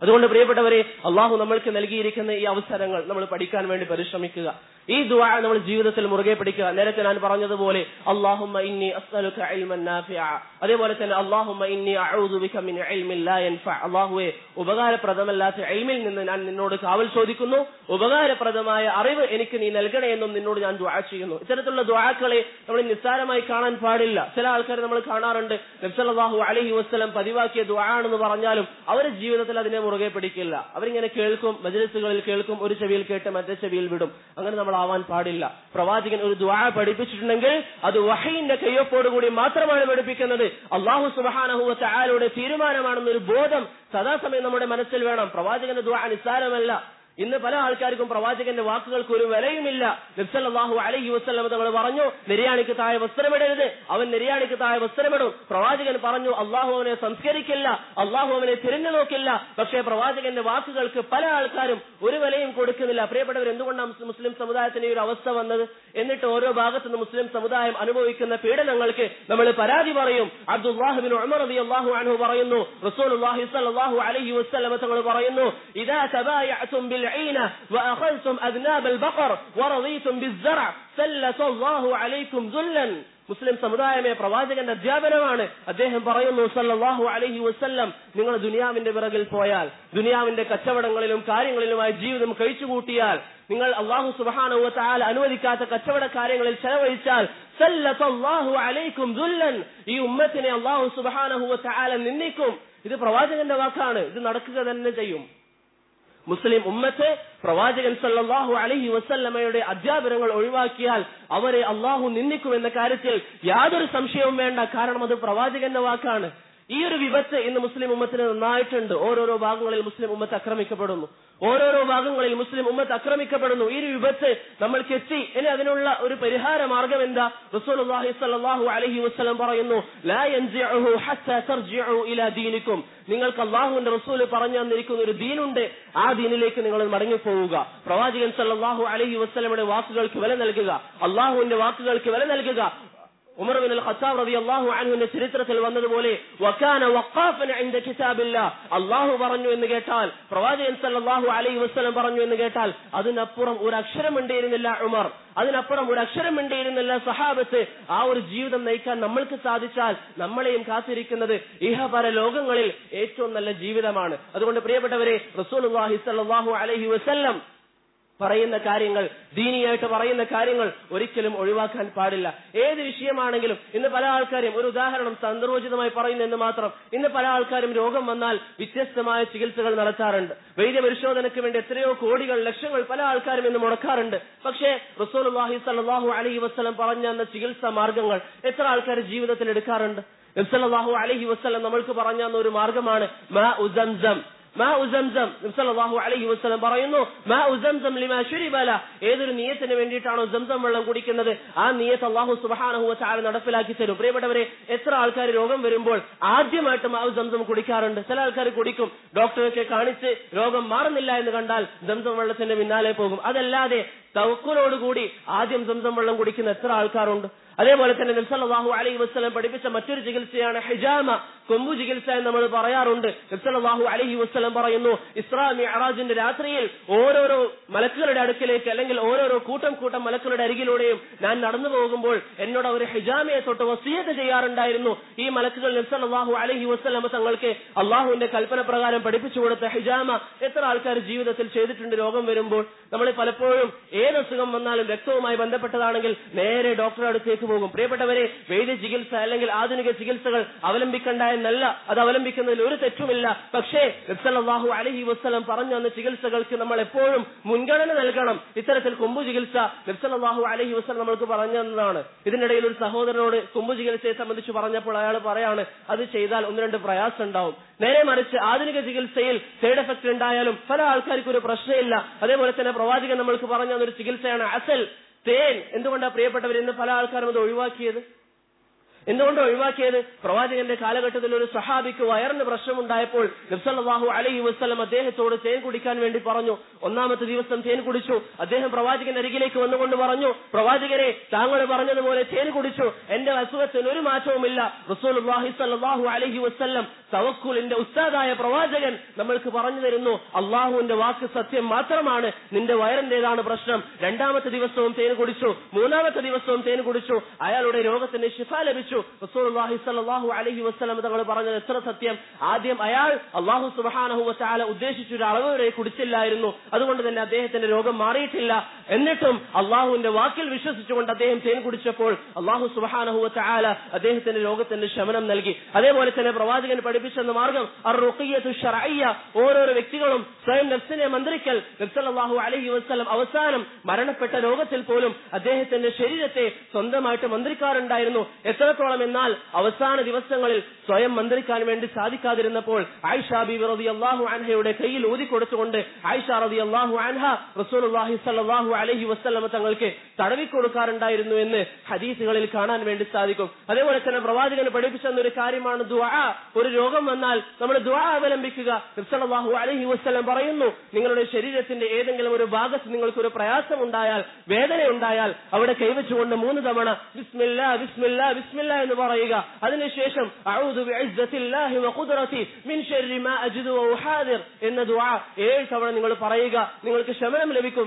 Speaker 1: അതുകൊണ്ട് പ്രിയപ്പെട്ടവരെ, അള്ളാഹു നമ്മൾക്ക് നൽകിയിരിക്കുന്ന ഈ അവസരങ്ങൾ നമ്മൾ പഠിക്കാൻ വേണ്ടി പരിശ്രമിക്കുക. ഈ ദുആ നമ്മൾ ജീവിതത്തിൽ മുറുകെ പിടിക്കുക. നേരത്തെ ഞാൻ പറഞ്ഞതുപോലെ അല്ലാഹുമ്മ ഇന്നി അസ്അലുക ഇൽമൻ നാഫിഅ, അതേപോലെ തന്നെ അല്ലാഹുമ്മ ഇന്നി അഊദു ബിക മിൻ ഇൽമിൻ ലാ യൻഫഅ, അല്ലാഹുവേ ഉപകാരപ്രദമല്ലാത്ത ഇൽമിൽ നിന്ന് ഞാൻ നിന്നോട് കാവൽ ചോദിക്കുന്നു, ഉപകാരപ്രദമായ അറിവ് എനിക്ക് നീ നൽകണേ എന്നും നിന്നോട് ഞാൻ ദുആ ചെയ്യുന്നു. ഇത്തരത്തിലുള്ള ദുആക്കളെ നമ്മൾ നിസ്സാരമായി കാണാൻ പാടില്ല. ചില ആൾക്കാർ നമ്മൾ കാണാറുണ്ട്, നബി സല്ലല്ലാഹു അലൈഹി വസല്ലം പതിവാക്കിയ ദുആ ആണെന്ന് പറഞ്ഞാലും അവരുടെ ജീവിതത്തിൽ അതിനെ മുറുകെ പിടിക്കില്ല. അവരിങ്ങനെ കേൾക്കും, മജ്‌ലിസുകളിൽ കേൾക്കും, ഒരു ചെവിയിൽ കേട്ട് മറ്റേ ചെവിയിൽ വിടും. അങ്ങനെ നമ്മൾ ആവാൻ പാടില്ല. പ്രവാചകൻ ഒരു ദുആ പഠിപ്പിച്ചിട്ടുണ്ടെങ്കിൽ അത് വഹയിന്റെ കയ്യൊപ്പോടുകൂടി മാത്രമാണ് പഠിപ്പിക്കുന്നത്. അല്ലാഹു സുബ്ഹാനഹു വ തആലയുടെ തീരുമാനമാണെന്നൊരു ബോധം സദാസമയം നമ്മുടെ മനസ്സിൽ വേണം. പ്രവാചകന്റെ ദുആ നിസ്സാരമല്ല. ഇന്ന് പല ആൾക്കാർക്കും പ്രവാചകന്റെ വാക്കുകൾക്ക് ഒരു വിലയുമില്ല. നബി സല്ലല്ലാഹു അലൈഹി വസല്ലം തങ്ങൾ പറഞ്ഞു, നിര്യാണിക്ക് താഴെ വസ്ത്രമിടരുത്, അവൻ നിര്യാണിക്ക് താഴെ വസ്ത്രമിടും. പ്രവാചകൻ പറഞ്ഞു, അള്ളാഹു അവനെ സംസ്കരിക്കില്ല, അള്ളാഹു അവനെ തിരിഞ്ഞു നോക്കില്ല. പക്ഷേ പ്രവാചകന്റെ വാക്കുകൾക്ക് പല ആൾക്കാരും ഒരു വിലയും കൊടുക്കുന്നില്ല. പ്രിയപ്പെട്ടവർ, എന്തുകൊണ്ടാണ് മുസ്ലിം സമുദായത്തിന് ഈ ഒരു അവസ്ഥ വന്നത്? എന്നിട്ട് ഓരോ ഭാഗത്തുനിന്ന് മുസ്ലിം സമുദായം അനുഭവിക്കുന്ന പീഡനങ്ങൾക്ക് നമ്മൾ പരാതി പറയും. അബ്ദുല്ലാഹ് ഇബ്നു ഉമർ റളിയല്ലാഹു അൻഹു പറയുന്നു, റസൂലുള്ളാഹി സ്വല്ലല്ലാഹു അലൈഹി വസല്ലം തങ്ങൾ പറയുന്നു, ഇദാ തബായഅതും ബിൽ ഐന വഅഖൽതും അദ്നാബൽ ബഖർ വറദീതും ബിസ്സറഅ സല്ലല്ലാഹു അലൈക്കും ദുല്ലൻ. മുസ്ലിം സമുദായമേ, പ്രവാചകന്റെ അധ്യാപനമാണ്. അദ്ദേഹം പറയുന്നു സല്ലല്ലാഹു അലൈഹി വസല്ലം, നിങ്ങൾ ദുനിയാവിന്റെ പിറകിൽ പോയാൽ, ദുനിയാവിന്റെ കച്ചവടങ്ങളിലും കാര്യങ്ങളിലുമായി ജീവിതം കഴിച്ചുകൂട്ടിയാൽ, നിങ്ങൾ അല്ലാഹു സുബ്ഹാനഹു വ തആല അനുവദിക്കാത്ത കച്ചവട കാര്യങ്ങളിൽ ചെലവഴിച്ചാൽ, സല്ലല്ലാഹു അലൈക്കും ദുല്ലൻ, ഈ ഉമ്മത്തിനെ അല്ലാഹു സുബ്ഹാനഹു വ തആല നിന്ദിക്കും. ഇത് പ്രവാചകന്റെ വാക്കാണ്. ഇത് നടക്കുക തന്നെ ചെയ്യും. മുസ്ലിം ഉമ്മത്ത് പ്രവാചകൻ സല്ലല്ലാഹു അലൈഹി വസല്ലമയുടെ അധ്യാപനങ്ങൾ ഒഴിവാക്കിയാൽ അവരെ അള്ളാഹു നിന്ദിക്കുമെന്ന കാര്യത്തിൽ യാതൊരു സംശയവും വേണ്ട. കാരണം അത് പ്രവാചകന്റെ വാക്കാണ്. ഈ ഒരു വിപത്ത് ഇന്ന് മുസ്ലിം ഉമ്മത്തിന് നന്നായിട്ടുണ്ട്. ഓരോരോ ഭാഗങ്ങളിൽ മുസ്ലിം ഉമ്മത്ത് ആക്രമിക്കപ്പെടുന്നു. ഓരോരോ ഭാഗങ്ങളിൽ മുസ്ലിം ഉമ്മത്ത് ആക്രമിക്കപ്പെടുന്നു. ഈ ഒരു വിപത്ത് നമ്മൾക്ക് എത്തി. ഇനി അതിനുള്ള ഒരു പരിഹാര മാർഗം എന്താ? റസൂലുള്ളാഹി സ്വല്ലല്ലാഹു അലൈഹി വസല്ലം പറയുന്നു, ലാ യൻസിഉഹു ഹത്താ തർജിഉ ഇലാ ദീനിക്കും. നിങ്ങൾക്ക് അല്ലാഹുവിന്റെ റസൂൽ പറഞ്ഞു തന്നിരിക്കുന്ന ഒരു ദീനുണ്ട്, ആ ദീനിലേക്ക് നിങ്ങൾ മടങ്ങിപ്പോവുക. പ്രവാചകൻ സല്ലല്ലാഹു അലൈഹി വസല്ലമയുടെ വാക്കുകൾക്ക് വില നൽകുക, അല്ലാഹുവിന്റെ വാക്കുകൾക്ക് വില നൽകുക. ഉമർ ഇബ്നുൽ ഖത്താബ് റളിയല്ലാഹു അൻഹുവിന്റെ ചരിത്രത്തിൽ വന്നതുപോലെ വകാന വഖാഫൻ ഇൻദ കിതാബില്ലാഹ്, അല്ലാഹു പറഞ്ഞു എന്ന് കേട്ടാൽ, പ്രവാചകൻ സല്ലല്ലാഹു അലൈഹി വസല്ലം പറഞ്ഞു എന്ന് കേട്ടാൽ അതിനപ്പുറം ഒരു അക്ഷരം മിണ്ടിയിരുന്നില്ല ഉമർ, അതിനപ്പുറം ഒരു അക്ഷരം മിണ്ടിയിരുന്നില്ല സഹാബത്ത്. ആ ഒരു ജീവിതം നയിക്കാൻ നമ്മൾക്ക് സാധിച്ചാൽ നമ്മളെയും കാത്തിരിക്കുന്നത് ഇഹപര ലോകങ്ങളിൽ ഏറ്റവും നല്ല ജീവിതമാണ്. അതുകൊണ്ട് പ്രിയപ്പെട്ടവരെ, റസൂലുള്ളാഹി സ്വല്ലല്ലാഹു അലൈഹി വസല്ലം പറയുന്ന കാര്യങ്ങൾ, ദീനിയായിട്ട് പറയുന്ന കാര്യങ്ങൾ ഒരിക്കലും ഒഴിവാക്കാൻ പാടില്ല. ഏത് വിഷയമാണെങ്കിലും. ഇന്ന് പല ആൾക്കാരും, ഒരു ഉദാഹരണം സന്ദർഭോചിതമായി പറയുന്നെന്ന് മാത്രം, ഇന്ന് പല ആൾക്കാരും രോഗം വന്നാൽ വ്യത്യസ്തമായ ചികിത്സകൾ നടത്താറുണ്ട്. വൈദ്യപരിശോധനയ്ക്ക് വേണ്ടി എത്രയോ കോടികൾ, ലക്ഷങ്ങൾ പല ആൾക്കാരും ഇന്ന് മുടക്കാറുണ്ട്. പക്ഷേ റസൂലുള്ളാഹി സ്വല്ലല്ലാഹു അലൈഹി വസല്ലം പറഞ്ഞു തന്ന ചികിത്സാ മാർഗങ്ങൾ എത്ര ആൾക്കാർ ജീവിതത്തിൽ എടുക്കാറുണ്ട്? നബി സല്ലല്ലാഹു അലൈഹി വസല്ലം നമ്മൾക്ക് പറഞ്ഞു തന്ന ഒരു മാർഗമാണ് മാഉ സംസം. മാഉ സംസം, നബി സല്ലല്ലാഹു അലൈഹി വസല്ലം പറയുന്നു, മാഉ സംസം ലിമാ ശുരിബ ല, ഏതൊരു നിയത്തിന് വേണ്ടിയിട്ടാണോ സംസം വെള്ളം കുടിക്കുന്നത് ആ നിയത്ത് അല്ലാഹു സുബ്ഹാനഹു വ തആല നടപ്പിലാക്കി തരും. പ്രിയപ്പെട്ടവരെ, എത്ര ആൾക്കാർ രോഗം വരുമ്പോൾ ആദ്യമായിട്ട് മാഉ സംസം കുടിക്കാറുണ്ട്? ചില ആൾക്കാർ കുടിക്കും, ഡോക്ടറൊക്കെ കാണിച്ച് രോഗം മാറുന്നില്ല എന്ന് കണ്ടാൽ സംസം വെള്ളത്തിന്റെ പിന്നാലെ പോകും. അതല്ലാതെ തവക്കുലോടുകൂടി ആദ്യം സംസം വെള്ളം കുടിക്കുന്ന എത്ര ആൾക്കാരുണ്ട്? അതേപോലെ തന്നെ നബി സല്ലല്ലാഹു അലൈഹി വസല്ലം പഠിപ്പിച്ച മറ്റൊരു ചികിത്സയാണ് ഹിജാമ, കൊമ്പു ചികിത്സ എന്ന് നമ്മൾ പറയാറുണ്ട്. നബി സല്ലല്ലാഹു അലൈഹി വസല്ലം പറയുന്നു, ഇസ്രാ മിഅ്റാജിന്റെ രാത്രിയിൽ ഓരോരോ മലക്കുകളുടെ അടുക്കിലേക്ക്, അല്ലെങ്കിൽ ഓരോരോ കൂട്ടം കൂട്ടം മലക്കുകളുടെ അരികിലൂടെയും ഞാൻ നടന്നു പോകുമ്പോൾ എന്നോട് അവർ ഹിജാമയെ തൊട്ട് വസിയത്ത് ചെയ്യാറുണ്ടായിരുന്നു. ഈ മലക്കുകൾ നബി സല്ലല്ലാഹു അലൈഹി വസല്ലം തങ്ങൾക്ക് അള്ളാഹുവിന്റെ കൽപ്പന പ്രകാരം പഠിപ്പിച്ചു കൊടുത്ത ഹിജാമ എത്ര ആൾക്കാർ ജീവിതത്തിൽ ചെയ്തിട്ടുണ്ട്? രോഗം വരുമ്പോൾ നമ്മൾ പലപ്പോഴും ഏത് അസുഖം വന്നാലും രക്തവുമായി ബന്ധപ്പെട്ടതാണെങ്കിൽ നേരെ ഡോക്ടറുടെ അടുത്തേക്ക് പോകും. പ്രിയപ്പെട്ടവരെ, വൈദ്യ ചികിത്സ അല്ലെങ്കിൽ ആധുനിക ചികിത്സകൾ അവലംബിക്കണ്ട എന്നല്ല, അത് അവലംബിക്കുന്നതിൽ ഒരു തെറ്റുമില്ല. പക്ഷേ നബി സല്ലല്ലാഹു അലൈഹി വസല്ലം പറഞ്ഞു തന്ന ചികിത്സകൾക്ക് നമ്മൾ എപ്പോഴും മുൻഗണന നൽകണം. ഇത്തരത്തിൽ കൊമ്പു ചികിത്സ നബി സല്ലല്ലാഹു അലൈഹി വസല്ലം നമ്മൾക്ക് പറഞ്ഞു തന്നതാണ്. ഇതിനിടയിൽ ഒരു സഹോദരനോട് കൊമ്പു ചികിത്സയെ സംബന്ധിച്ച് പറഞ്ഞപ്പോൾ അയാൾ പറയാണ്, അത് ചെയ്താൽ ഒന്ന് രണ്ട് പ്രയാസം ഉണ്ടാവും. നേരെ മറിച്ച് ആധുനിക ചികിത്സയിൽ സൈഡ് എഫക്ട് ഉണ്ടായാലും പല ആൾക്കാർക്കും ഒരു പ്രശ്നമില്ല. അതേപോലെ തന്നെ പ്രവാചകൻ നമ്മൾക്ക് പറഞ്ഞു തന്നൊരു ചികിത്സയാണ് അസൽ, തേൻ. എന്തുകൊണ്ടാണ് പ്രിയപ്പെട്ടവർ ഇന്ന് പല ആൾക്കാരും അത് ഒഴിവാക്കിയത്? എന്തുകൊണ്ട് ഒഴിവാക്കിയത്? പ്രവാചകന്റെ കാലഘട്ടത്തിൽ ഒരു സഹാബിക്ക് വയറിന് പ്രശ്നമുണ്ടായപ്പോൾ നബി സല്ലല്ലാഹു അലൈഹി വസല്ലം അദ്ദേഹത്തോട് തേൻ കുടിക്കാൻ വേണ്ടി പറഞ്ഞു. ഒന്നാമത്തെ ദിവസം തേൻ കുടിച്ചു. അദ്ദേഹം പ്രവാചകന്റെ അരികിലേക്ക് വന്നുകൊണ്ട് പറഞ്ഞു, പ്രവാചകരെ, താങ്കൾ പറഞ്ഞതുപോലെ തേൻ കുടിച്ചു, എന്റെ അസുഖത്തിന് ഒരു മാറ്റവുമില്ല. റസൂലുള്ളാഹി സ്വല്ലല്ലാഹു അലൈഹി വസല്ലം തവക്കുലിന്റെ ഉസ്താദായ പ്രവാചകൻ നമ്മൾക്ക് പറഞ്ഞു തരുന്നു, അള്ളാഹുവിന്റെ വാക്ക് സത്യം മാത്രമാണ്, നിന്റെ വയറിന്റേതാണ് പ്രശ്നം. രണ്ടാമത്തെ ദിവസവും തേൻ കുടിച്ചു, മൂന്നാമത്തെ ദിവസവും തേൻ കുടിച്ചു, അയാളുടെ രോഗത്തിന് ശിഫ ലഭിച്ചു. റസൂലുള്ളാഹി സ്വല്ലല്ലാഹു അലൈഹി വസല്ലം തങ്ങൾ പറഞ്ഞത് എത്ര സത്യം. ആദ്യം അയാൾ അല്ലാഹു സുബ്ഹാനഹു വ തആല ഉദ്ദേശിച്ച ഒരു അളവ് വരെ കുടിച്ചില്ലായിരുന്നു, അതുകൊണ്ട് തന്നെ അദ്ദേഹത്തിന്റെ രോഗം മാറിയിട്ടില്ല. എന്നിട്ടും അള്ളാഹുവിന്റെ വാക്കിൽ വിശ്വസിച്ചുകൊണ്ട് അദ്ദേഹം തേൻ കുടിച്ചപ്പോൾ അല്ലാഹു സുബ്ഹാനഹു വ തആല അദ്ദേഹത്തിന്റെ രോഗത്തിന് ശമനം നൽകി. അതേപോലെ തന്നെ പ്രവാചകൻ പഠിപ്പിച്ചെന്ന മാർഗം അർ-റുഖിയ്യത്തു ശർഇയ്യ, ഓരോരോ വ്യക്തികളും സ്വയം നഫ്സിനെ മന്ത്രിക്കൽ. നബി സല്ലല്ലാഹു അലൈഹി വസല്ലം അവസാനം മരണപ്പെട്ട രോഗത്തിൽ പോലും അദ്ദേഹത്തിന്റെ ശരീരത്തെ സ്വന്തമായിട്ട് മന്ത്രിക്കാറുണ്ടായിരുന്നു. എത്രത്തോളം എന്നാൽ അവസാന ദിവസങ്ങളിൽ സ്വയം മന്ത്രിക്കാൻ വേണ്ടി സാധിക്കാതിരുന്നപ്പോൾ ആയിഷ ബീവി റളിയല്ലാഹു അൻഹയുടെ കയ്യിൽ ഊതി കൊടുത്തുകൊണ്ട് ആയിഷ റളിയല്ലാഹു അൻഹ റസൂലുള്ളാഹി സ്വല്ലല്ലാഹു അലൈഹി വസല്ലം തങ്ങൾക്ക് തടവി കൊടുക്കാറുണ്ടായിരുന്നു എന്ന് ഹദീസുകളിൽ കാണാൻ വേണ്ടി സാധിക്കും. അതേപോലെ തന്നെ പ്രവാചകൻ പഠിപ്പിച്ചെന്ന ഒരു കാര്യമാണ് ദുആ. ഒരു രോഗം വന്നാൽ നമ്മൾ ദുആ അവലംബിക്കുക. നബി സല്ലല്ലാഹു അലൈഹി വസല്ലം പറയുന്നു, നിങ്ങളുടെ ശരീരത്തിന്റെ ഏതെങ്കിലും ഒരു ഭാഗത്ത് നിങ്ങൾക്ക് ഒരു പ്രയാസം ഉണ്ടായാൽ, വേദന ഉണ്ടായാൽ, അവിടെ കൈവച്ചുകൊണ്ട് മൂന്ന് തവണ ബിസ്മില്ലാ ബിസ്മില്ലാ ബിസ്മില്ലാ എന്ന് പറയുക. അതിനുശേഷം അഊദു ബിഇസ്സത്തില്ലാഹി വഖുദ്റതി മിൻ ശർരി മാ അജിദു വ ഉഹാദിർ എന്ന ദുആ ഏഴ് തവണ നിങ്ങൾ പറയുക, നിങ്ങൾക്ക് ശമനം ലഭിക്കും.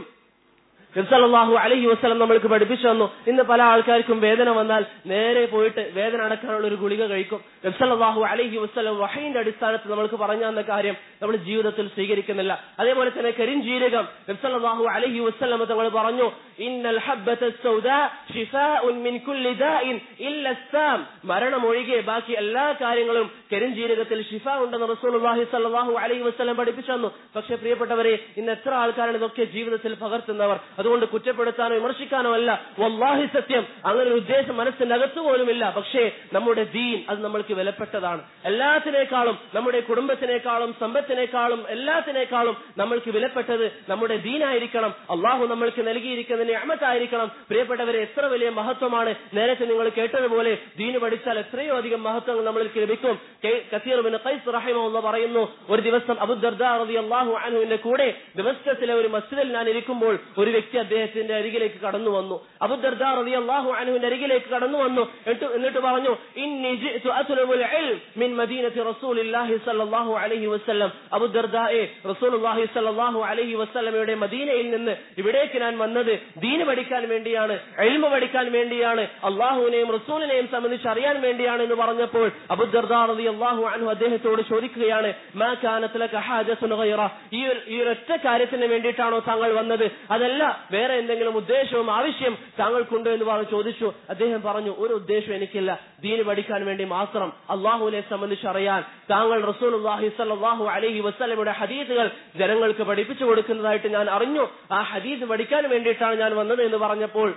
Speaker 1: നബി സല്ലല്ലാഹു അലൈഹി വസല്ലം നമ്മൾക്ക് പഠിപ്പിച്ചു തന്നു. ഇന്ന് പല ആൾക്കാർക്കും വേദന വന്നാൽ നേരെ പോയിട്ട് വേദന അടക്കാനുള്ള ഒരു ഗുളിക കഴിക്കും. നബി സല്ലല്ലാഹു അലൈഹി വസല്ലം വഹയിന്റെ അടിസ്ഥാനത്തിൽ നമ്മൾക്ക് പറഞ്ഞു തന്ന കാര്യം നമ്മൾ ജീവിതത്തിൽ സ്വീകരിക്കുന്നില്ല. അതേപോലെ തന്നെ കരിഞ്ജീരകം നബി സല്ലല്ലാഹു അലൈഹി വസല്ലം തങ്ങൾ പറഞ്ഞു, ഇന്നൽ ഹബ്ബത സൗദാ ശിഫാഉൻ മിൻ കുല്ലി ദാഇൻ ഇല്ല അസ്സാം, മരണം ഒഴികെ ബാക്കി എല്ലാ കാര്യങ്ങളും കരിഞ്ജീരകത്തിൽ ശിഫ ഉണ്ടെന്ന് റസൂലുള്ളാഹി സ്വല്ലല്ലാഹു അലൈഹി വസല്ലം പഠിപ്പിച്ചു തന്നു. പക്ഷേ പ്രിയപ്പെട്ടവരെ, ഇന്ന് എത്ര ആൾക്കാരാണ് ഇതൊക്കെ ജീവിതത്തിൽ പകർത്തുന്നവർ? അതുകൊണ്ട് കുറ്റപ്പെടുത്താനോ വിമർശിക്കാനോ അല്ല, വല്ലാഹി സത്യം, അങ്ങനെ ഒരു ഉദ്ദേശം മനസ്സിന്റെ അകത്തു പോലുമില്ല. പക്ഷേ നമ്മുടെ ദീൻ അത് നമ്മൾക്ക് വിലപ്പെട്ടതാണ്. എല്ലാത്തിനേക്കാളും, നമ്മുടെ കുടുംബത്തിനേക്കാളും സമ്പത്തിനേക്കാളും എല്ലാത്തിനേക്കാളും നമ്മൾക്ക് വിലപ്പെട്ടത് നമ്മുടെ ദീനായിരിക്കണം. അള്ളാഹു നമ്മൾക്ക് നൽകിയിരിക്കുന്ന നിഅമത്തായിരിക്കണം. പ്രിയപ്പെട്ടവരെ, എത്ര വലിയ മഹത്വമാണ്. നേരത്തെ നിങ്ങൾ കേട്ടതുപോലെ ദീന് പഠിച്ചാൽ എത്രയോ അധികം മഹത്വങ്ങൾ നമ്മൾക്ക് ലഭിക്കും. കസീർ ബിൻ ഖൈസ് റഹിമഹുല്ലാഹ് പറയുന്നു, ഒരു ദിവസം അബൂ ദർദാ റളിയല്ലാഹു അൻഹുവിന്റെ കൂടെ ദമസ്കസിലെ ഒരു മസ്ജിദിൽ ഞാൻ ഇരിക്കുമ്പോൾ ഒരു വ്യക്തി അദ്ദേഹത്തിന്റെ അരികിലേക്ക് കടന്നു വന്നു. അബൂ ദർദാ റളിയല്ലാഹു അൻഹുവിന്റെ അരികിലേക്ക് കടന്നു വന്നു. എന്നിട്ട് പറഞ്ഞു, ഇന്നി ജിഅ്തു അത്ലുബുൽ ഇൽം മിൻ മദീനത്തി റസൂലില്ലാഹി സ്വല്ലല്ലാഹു അലൈഹി വസല്ലം. അബൂ ദർദായെ, റസൂലുള്ളാഹി സ്വല്ലല്ലാഹു അലൈഹി വസല്ലമയുടെ മദീനയിൽ നിന്ന് ഇവിടേക്ക് ഞാൻ വന്നത് ദീൻ പഠിക്കാൻ വേണ്ടിയാണ്, ഇൽമ പഠിക്കാൻ വേണ്ടിയാണ്, അള്ളാഹുവിനെയും റസൂലിനെയും സംബന്ധിച്ച് അറിയാൻ വേണ്ടിയാണ് എന്ന് പറഞ്ഞപ്പോൾ അബൂ ദർദാ റളിയല്ലാഹു അൻഹു അദ്ദേഹത്തോട് ചോദിക്കുകയാണ്, മാ കാനത് ലക ഹാജത്തുൻ ഗൈറ, ഈ ഈ ഒറ്റ കാര്യത്തിന് വേണ്ടിയിട്ടാണോ താങ്കൾ വന്നത്? അതല്ല വേറെ എന്തെങ്കിലും ഉദ്ദേശവും ആവശ്യം താങ്കൾക്കുണ്ടോ എന്ന് പറഞ്ഞു ചോദിച്ചു. അദ്ദേഹം പറഞ്ഞു, ഒരു ഉദ്ദേശം എനിക്കില്ല, ദീന് പഠിക്കാൻ വേണ്ടി മാത്രം, അള്ളാഹുവിനെ സംബന്ധിച്ച് അറിയാൻ. താങ്കൾ റസൂലുള്ളാഹി സ്വല്ലല്ലാഹു അലൈഹി വസല്ലമയുടെ ഹദീസുകൾ ജനങ്ങൾക്ക് പഠിപ്പിച്ചു കൊടുക്കുന്നതായിട്ട് ഞാൻ അറിഞ്ഞു, ആ ഹദീസ് പഠിക്കാൻ വേണ്ടിയിട്ടാണ് ഞാൻ വന്നത് എന്ന് പറഞ്ഞപ്പോൾ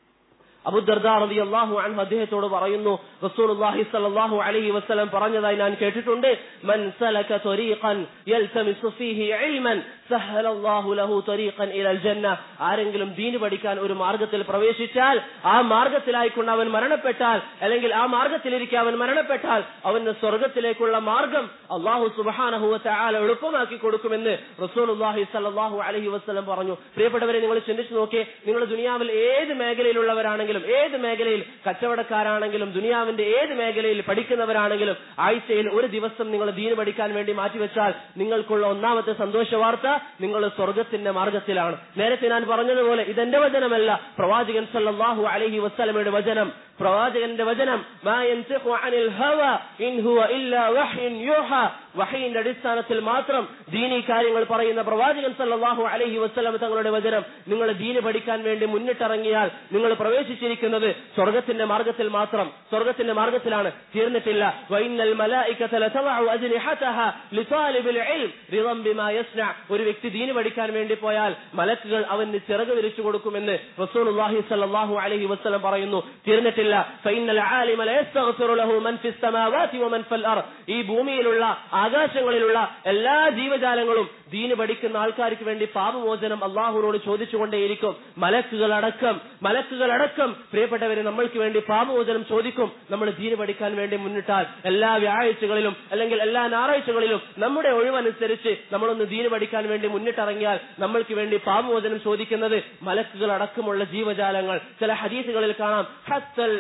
Speaker 1: അബൂ ദർദാ റളിയല്ലാഹു അൻഹു അദ്ദേഹത്തോട് പറയുന്നു, റസൂലുള്ളാഹി സ്വല്ലല്ലാഹു അലൈഹി വസല്ലം പറഞ്ഞതായി ഞാൻ കേട്ടിട്ടുണ്ട്, മൻ സലക ത്വരീഖൻ യൽതമിസു ഫീഹി ഇൽമൻ സഹലല്ലാഹു ലഹു ത്വരീഖൻ ഇലൽ ജന്ന. ആരെങ്കിലും ദീൻ പഠിക്കാൻ ഒരു മാർഗത്തിൽ പ്രവേശിച്ചാൽ, ആ മാർഗത്തിലായിക്കൊണ്ട് അവൻ മരണപ്പെട്ടാൽ, അല്ലെങ്കിൽ ആ മാർഗത്തിലിരിക്കെ അവൻ മരണപ്പെട്ടാൽ, അവന് സ്വർഗ്ഗത്തിലേക്കുള്ള മാർഗം അല്ലാഹു സുബ്ഹാനഹു വ തആല എളുപ്പമാക്കി കൊടുക്കുമെന്ന് റസൂലുള്ളാഹി സ്വല്ലല്ലാഹു അലൈഹി വസല്ലം പറഞ്ഞു. പ്രിയപ്പെട്ടവരെ, നിങ്ങൾ ചിന്തിച്ചു നോക്കിയേ, നിങ്ങൾ ദുനിയാവിൽ ഏത് മേഖലയിലുള്ളവരാണെങ്കിലും, ഏത് മേഖലയിൽ കച്ചവടക്കാരാണെങ്കിലും, ദുനിയാവിന്റെ ഏത് മേഖലയിൽ പഠിക്കുന്നവരാണെങ്കിലും, ആഴ്ചയിൽ ഒരു ദിവസം നിങ്ങൾ ദീൻ പഠിക്കാൻ വേണ്ടി മാറ്റിവെച്ചാൽ നിങ്ങൾക്കുള്ള ഒന്നാമത്തെ സന്തോഷ വാർത്ത, നിങ്ങൾ സ്വർഗത്തിന്റെ മാർഗത്തിലാണ്. നേരത്തെ ഞാൻ പറഞ്ഞതുപോലെ ഇതെന്റെ വചനമല്ല, പ്രവാചകൻ സല്ലല്ലാഹു അലൈഹി വസല്ലമയുടെ വചനം. പ്രവാചകന്റെ വചനം, മാ യൻതിഖു അനിൽ ഹവ ഇൻ ഹുവ ഇല്ലാ വഹ്യുൻ യൂഹാ, വഹയിന്റെ അടിസ്ഥാനത്തിൽ മാത്രം ദീനി കാര്യങ്ങൾ പറയുന്ന പ്രവാചകൻ സല്ലല്ലാഹു അലൈഹി വസല്ലം തങ്ങളുടെ വചനം. നിങ്ങൾ ദീന് പഠിക്കാൻ വേണ്ടി മുന്നിട്ടിറങ്ങിയാൽ നിങ്ങൾ പ്രവേശിച്ചിരിക്കുന്നത് സ്വർഗത്തിന്റെ മാർഗത്തിൽ മാത്രം, സ്വർഗത്തിന്റെ മാർഗത്തിലാണ്. തീർന്നിട്ടില്ല, വഇന്നൽ മലായികത ലതളഉ അജ്നിഹതഹാ ലിതാലിബിൽ ഇൽം റിദൻ ബിമാ യസ്ന. ഒരു വ്യക്തി ദീന് പഠിക്കാൻ വേണ്ടി പോയാൽ മലക്കുകൾ അവന് ചിറക് വിരിച്ചു കൊടുക്കുമെന്ന് റസൂലുള്ളാഹി സ്വല്ലല്ലാഹു അലൈഹി വസല്ലം പറയുന്നു. തീർന്നിട്ടില്ല, ഫഇന്നൽ ആലിമ ലയസ്തഗ്ഫിറു ലഹു മൻ ഫിസ് സമാവാതി വമൻ ഫിൽ അർദ്. ഈ ഭൂമിയിലുള്ള ആകാശങ്ങളിലുള്ള എല്ലാ ജീവജാലങ്ങളും ദീന് പഠിക്കുന്ന ആൾക്കാർക്ക് വേണ്ടി പാപമോചനം അള്ളാഹുവിനോട് ചോദിച്ചുകൊണ്ടേയിരിക്കും. മലക്കുകൾ അടക്കം മലക്കുകൾ അടക്കം ദൈവം പ്രിയപ്പെട്ടവരെ നമ്മൾക്ക് വേണ്ടി പാപമോചനം ചോദിക്കും. നമ്മൾ ദീന് പഠിക്കാൻ വേണ്ടി മുന്നിട്ടാൽ എല്ലാ വ്യാഴാഴ്ചകളിലും അല്ലെങ്കിൽ എല്ലാ ഞായറാഴ്ചകളിലും നമ്മുടെ ഒഴിവനുസരിച്ച് നമ്മളൊന്ന് ദീന് പഠിക്കാൻ വേണ്ടി മുന്നിട്ടിറങ്ങിയാൽ നമ്മൾക്ക് വേണ്ടി പാപമോചനം ചോദിക്കുന്നത് മലക്കുകൾ അടക്കമുള്ള ജീവജാലങ്ങൾ. ചില ഹദീസുകളിൽ കാണാം ഹത്തൽ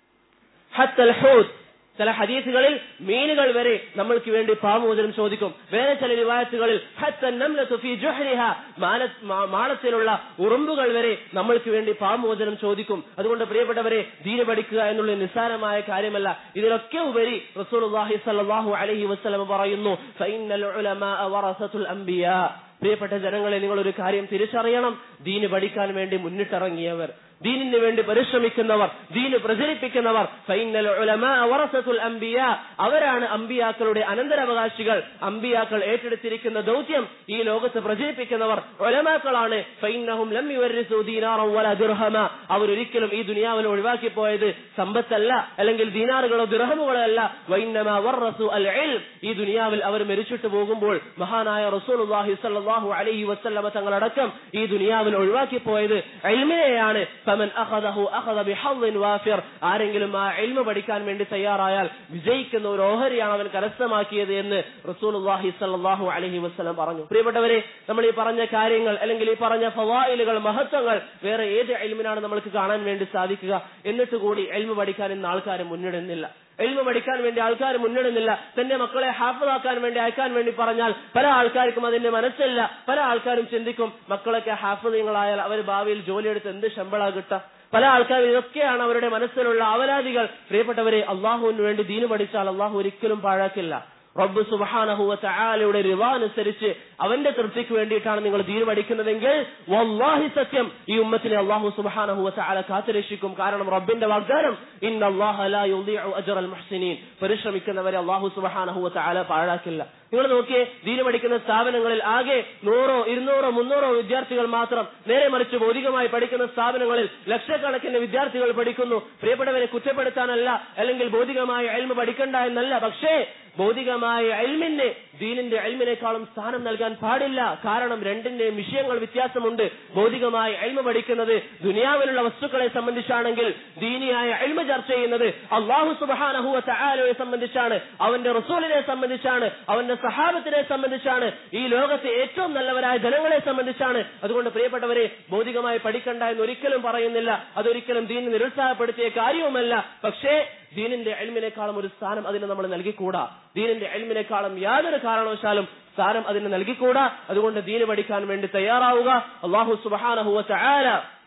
Speaker 1: ഹത്തൽ ഹൂത്, ചില ഹദീസുകളിൽ മീനുകൾ വരെ നമ്മൾക്ക് വേണ്ടി പാപമോചനം ചോദിക്കും. വേറെ ചില റിവായത്തുകളിൽ ഹത്തൻ നംലതു ഫീ ജുഹ്രിഹാ, മാളത്തിലുള്ള ഉറുമ്പുകൾ വരെ നമ്മൾക്ക് വേണ്ടി പാപമോചനം ചോദിക്കും. അതുകൊണ്ട് പ്രിയപ്പെട്ടവരെ, ദീന് പഠിക്കുക എന്നുള്ള നിസ്സാരമായ കാര്യമല്ല. ഇതിലൊക്കെ ഉപരി റസൂലുള്ളാഹി സ്വല്ലല്ലാഹു അലൈഹി വസല്ലം പറയുന്നു, ഫഇന്നൽ ഉലമാ വറസത്തുൽ അംബിയാ. പ്രിയപ്പെട്ട ജനങ്ങളെ, നിങ്ങൾ ഒരു കാര്യം തിരിച്ചറിയണം. ദീന് പഠിക്കാൻ വേണ്ടി മുന്നിട്ടിറങ്ങിയവർ, ദീനിന് വേണ്ടി പരിശ്രമിക്കുന്നവർ, ദീന് പ്രചരിപ്പിക്കുന്നവർ, ഫൈനൽ ഉലമാ വറസത്തുൽ അംബിയാ, അവരാണ് അംബിയാക്കളുടെ അനന്തരാവകാശികൾ. അംബിയാക്കൾ ഏറ്റെടുത്തിരിക്കുന്ന ദൗത്യം ഈ ലോകത്ത് പ്രചരിപ്പിക്കുന്നവർ ഉലമാക്കളാണ്. ഫൈന്നഹും ലം യുവരിസു ദീനാറൻ വലാ ദിർഹമ, അവരൊരിക്കലും ഈ ദുനിയാവിൽ ഒഴിവാക്കി പോയത് സമ്പത്തല്ല, അല്ലെങ്കിൽ ദീനാറുകളോ ദിർഹമുകളോ അല്ല. വഇന്നമാ വറസു അൽ ഇൽം, ഈ ദുനിയാവിൽ അവർ മരിച്ചിട്ട് പോകുമ്പോൾ മഹാനായ റസൂലുള്ളാഹി സ്വല്ലല്ലാഹു അലൈഹി വസല്ലമ തങ്ങളടക്കം ഈ ദുനിയാവിൽ ഒഴിവാക്കി പോയത് ഇൽമിനെയാണ്. ഫമൻ അഖദഹു അഖദ ബിഹദ്ദിൻ വാഫിർ, ആരെങ്കിലും ആ ഇൽമ പഠിക്കാൻ വേണ്ടി തയ്യാറായാൽ വിജയിക്കുന്ന ഒരു ഓഹരിയാണ് അവൻ കരസ്ഥമാക്കിയത് എന്ന് റസൂലുള്ളാഹി സ്വല്ലല്ലാഹു അലൈഹി വസല്ലം പറഞ്ഞു. പ്രിയപ്പെട്ടവരെ, നമ്മൾ ഈ പറഞ്ഞ കാര്യങ്ങൾ അല്ലെങ്കിൽ ഈ പറഞ്ഞ ഫവായിലുകൾ, മഹത്വങ്ങൾ വേറെ ഏത് ഇൽമിനാണ് നമ്മൾക്ക് കാണാൻ വേണ്ടി സാധിക്കുക? എന്നിട്ട് കൂടി ഇൽമ പഠിക്കാൻ ഇന്ന് ആൾക്കാർ മുന്നിടുന്നില്ല. ഇൽമ പഠിക്കാൻ വേണ്ടി ആൾക്കാർ മുന്നിടുന്നില്ല. തന്റെ മക്കളെ ഹാഫിളാക്കാൻ വേണ്ടി അയക്കാൻ വേണ്ടി പറഞ്ഞാൽ പല ആൾക്കാർക്കും അതിന്റെ മനസ്സില്ല. പല ആൾക്കാരും ചിന്തിക്കും, മക്കളൊക്കെ ഹാഫിളീങ്ങളായാൽ അവർ ഭാവിയിൽ ജോലിയെടുത്ത് എന്ത് ശമ്പള കിട്ടുക? പല ആൾക്കാരും ഇതൊക്കെയാണ് അവരുടെ മനസ്സിലുള്ള അവലാദികൾ. പ്രിയപ്പെട്ടവരെ, അള്ളാഹുവിന് വേണ്ടി ദീന് പഠിച്ചാൽ അള്ളാഹു ഒരിക്കലും പാഴാക്കില്ല. റബ്ബ് സുബ്ഹാനഹു വ തആലയുടെ റിള അനുസരിച്ച് അവന്റെ തൃപ്തിക്ക് വേണ്ടിയിട്ടാണ് നിങ്ങൾ ദീൻ പഠിക്കുന്നതെങ്കിൽ വല്ലാഹി സത്യം, ഈ ഉമ്മത്തിനെ അല്ലാഹു സുബ്ഹാനഹു വ തആല കാത്തുരക്ഷിക്കും. കാരണം റബ്ബിന്റെ വാഗ്ദാനം ഇന്നല്ലാഹ ലാ യുളീഉ അജ്റൽ മുഹ്സിനീൻ, പരിശ്രമിക്കുന്നവരെ അല്ലാഹു സുബ്ഹാനഹു വ തആല പാഴാക്കില്ല. നിങ്ങൾ നോക്കിയേ, ദീൻ പഠിക്കുന്ന സ്ഥാപനങ്ങളിൽ ആകെ നൂറോ ഇരുന്നൂറോ മുന്നൂറോ വിദ്യാർത്ഥികൾ മാത്രം. നേരെ മറിച്ച് ഭൗതികമായി പഠിക്കുന്ന സ്ഥാപനങ്ങളിൽ ലക്ഷക്കണക്കിന് വിദ്യാർത്ഥികൾ പഠിക്കുന്നു. പ്രിയപ്പെട്ടവരെ കുറ്റപ്പെടുത്താനല്ല, അല്ലെങ്കിൽ ഭൗതികമായ ഇൽമ പഠിക്കണ്ട എന്നല്ല. പക്ഷേ ഭൗതികമായ ഇൽമിന് ദീനിന്റെ ഇൽമിനേക്കാളും സ്ഥാനം നൽകാൻ പാടില്ല. കാരണം രണ്ടിന്റെയും വിഷയങ്ങൾ വ്യത്യാസമുണ്ട്. ഭൗതികമായ ഇൽമ പഠിക്കുന്നത് ദുനിയാവിലുള്ള വസ്തുക്കളെ സംബന്ധിച്ചാണെങ്കിൽ, ദീനിയായ ഇൽമ ചർച്ച ചെയ്യുന്നത് അല്ലാഹു സുബ്ഹാനഹു വ തആലയെ സംബന്ധിച്ചാണ്, അവന്റെ റസൂലിനെ സംബന്ധിച്ചാണ്, അവന്റെ സഹാബത്തിനെ സംബന്ധിച്ചാണ്, ഈ ലോകത്തെ ഏറ്റവും നല്ലവരായ ജനങ്ങളെ സംബന്ധിച്ചാണ്. അതുകൊണ്ട് പ്രിയപ്പെട്ടവരെ, ഭൗതികമായി പഠിക്കണ്ട എന്ന് ഒരിക്കലും പറയുന്നില്ല. അതൊരിക്കലും ദീനിനെ നിരുത്സാഹപ്പെടുത്തിയ കാര്യവുമല്ല. പക്ഷേ ദീനിന്റെ ഇൽമിനേക്കാളും ഒരു സ്ഥാനം അതിന് നമ്മൾ നൽകിക്കൂടാ. ദീനിന്റെ ഇൽമിനേക്കാളും യാതൊരു കാരണവശാലും സ്ഥാനം അതിന് നൽകിക്കൂടാ. അതുകൊണ്ട് ദീന് പഠിക്കാൻ വേണ്ടി തയ്യാറാവുക. അല്ലാഹു സുബ്ഹാനഹു വ തആല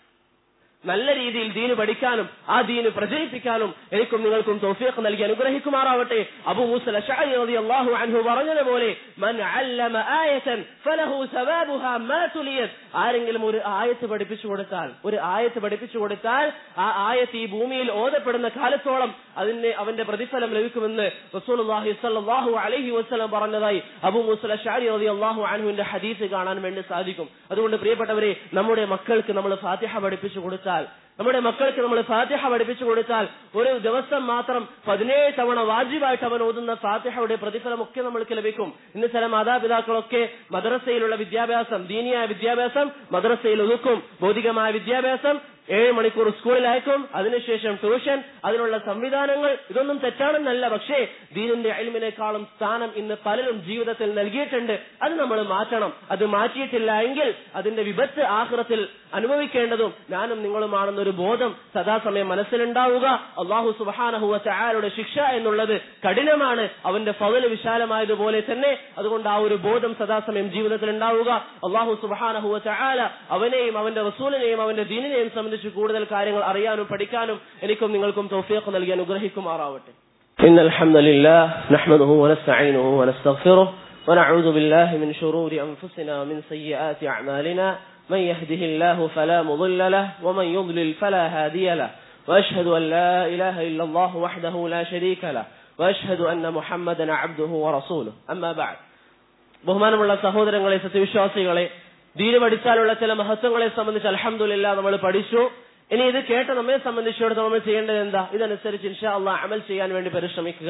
Speaker 1: നല്ല രീതിയിൽ ദീന് പഠിക്കാനും ആ ദീന് പ്രചരിപ്പിക്കാനും എനിക്കും നിങ്ങൾക്കും തൗഫീഖ് നൽകി അനുഗ്രഹിക്കുമാറാവട്ടെ. അബൂ മൂസ അശ്അരി റളിയല്ലാഹു അൻഹു പറഞ്ഞതുപോലെ, മൻ അല്ലമ ആയതൻ ഫലഹു സവാബുഹാ മാ തുലിയത്, ആരെങ്കിലും ഒരു ആയത്ത് പഠിപ്പിച്ചു കൊടുത്താൽ ഒരു ആയത്ത് പഠിപ്പിച്ചു കൊടുത്താൽ ആ ആയത്ത് ഈ ഭൂമിയിൽ ഓതപ്പെടുന്ന കാലത്തോളം അതിന് അവന്റെ പ്രതിഫലം ലഭിക്കുമെന്ന് റസൂലുള്ളാഹി സ്വല്ലല്ലാഹു അലൈഹി വസല്ലം പറഞ്ഞതായി അബൂ മൂസ അശ്അരി റളിയല്ലാഹു അൻഹുവിന്റെ ഹദീസ് കാണാൻ വേണ്ടി സാധിക്കും. അതുകൊണ്ട് പ്രിയപ്പെട്ടവരെ, നമ്മുടെ മക്കൾക്ക് നമ്മൾ ഫാത്തിഹ പഠിപ്പിച്ചു കൊടുത്താൽ നമ്മുടെ മക്കൾക്ക് നമ്മൾ ഫാത്തിഹ പഠിപ്പിച്ചു കൊടുത്താൽ ഒരു ദിവസം മാത്രം പതിനേഴ് തവണ വാജിബായിട്ട് അവൻ ഓതുന്ന ഫാത്തിഹയുടെ പ്രതിഫലമൊക്കെ നമ്മൾക്ക് ലഭിക്കും. ഇന്ന് ചില മാതാപിതാക്കളൊക്കെ മദ്രസയിലുള്ള വിദ്യാഭ്യാസം, ദീനിയായ വിദ്യാഭ്യാസം മദ്രസയിൽ ഒതുക്കും, ഭൗതികമായ വിദ്യാഭ്യാസം ഏഴ് മണിക്കൂർ സ്കൂളിൽ അയക്കും, അതിനുശേഷം ട്യൂഷൻ, അതിനുള്ള സംവിധാനങ്ങൾ. ഇതൊന്നും തെറ്റാണെന്നല്ല. പക്ഷേ ദീനിന്റെ ഇൽമിനേക്കാളും സ്ഥാനം ഇന്ന് പലരും ജീവിതത്തിൽ നൽകിയിട്ടുണ്ട്. അത് നമ്മൾ മാറ്റണം. അത് മാറ്റിയിട്ടില്ല എങ്കിൽ അതിന്റെ വിപത്ത് ആഖിറത്തിൽ അനുഭവിക്കേണ്ടതും ഞാനും നിങ്ങളുമാണെന്നൊരു ബോധം സദാസമയം മനസ്സിലുണ്ടാവുക. അല്ലാഹു സുബ്ഹാനഹു വ തആലയുടെ ശിക്ഷ എന്നുള്ളത് കഠിനമാണ്, അവന്റെ ഫള് വിശാലമായതുപോലെ തന്നെ. അതുകൊണ്ട് ആ ഒരു ബോധം സദാസമയം ജീവിതത്തിൽ ഉണ്ടാവുക. അല്ലാഹു സുബ്ഹാനഹു വ തആല അവനെയും അവന്റെ റസൂലിനെയും അവന്റെ ദീനിനെയും സംബന്ധിച്ച് കൂടുതൽ കാര്യങ്ങൾ അറിയാനും പഠിക്കാനും എനിക്കും നിങ്ങൾക്കും തൗഫീഖ് നൽകി അനുഗ്രഹിക്കുമാറാവട്ടെ. ഇന്നൽ ഹംദലില്ലാഹ് നഹ്മദുഹു വ നസ്തഈനുഹു വ നസ്തഗ്ഫിറുഹു വ നഊദു ബില്ലാഹി മിൻ ശുറൂരി അൻഫുസിനാ വ മിൻ സയ്യിആതി അഅമാലിനാ من يهده الله فلا مضل له ومن يضلل فلا هادي له وأشهد أن لا إله إلا الله وحده لا شريك له وأشهد أن محمدا عبده ورسوله أما بعد. ബഹുമാനമുള്ള സഹോദരങ്ങളെ, സത്യവിശ്വാസികളെ, ദീന് പഠിച്ചാലുള്ള ചില മഹത്വങ്ങളെ സംബന്ധിച്ച് അൽഹംദുലില്ലാഹ് നമ്മൾ പഠിച്ചു. ഇനി ഇത് കേട്ട നമ്മെ സംബന്ധിച്ചിടത്തോളം നമ്മൾ ചെയ്യേണ്ടത് എന്താ? ഇതനുസരിച്ച് ഇൻഷാ അല്ലാഹ് അമൽ ചെയ്യാൻ വേണ്ടി പരിശ്രമിക്കുക.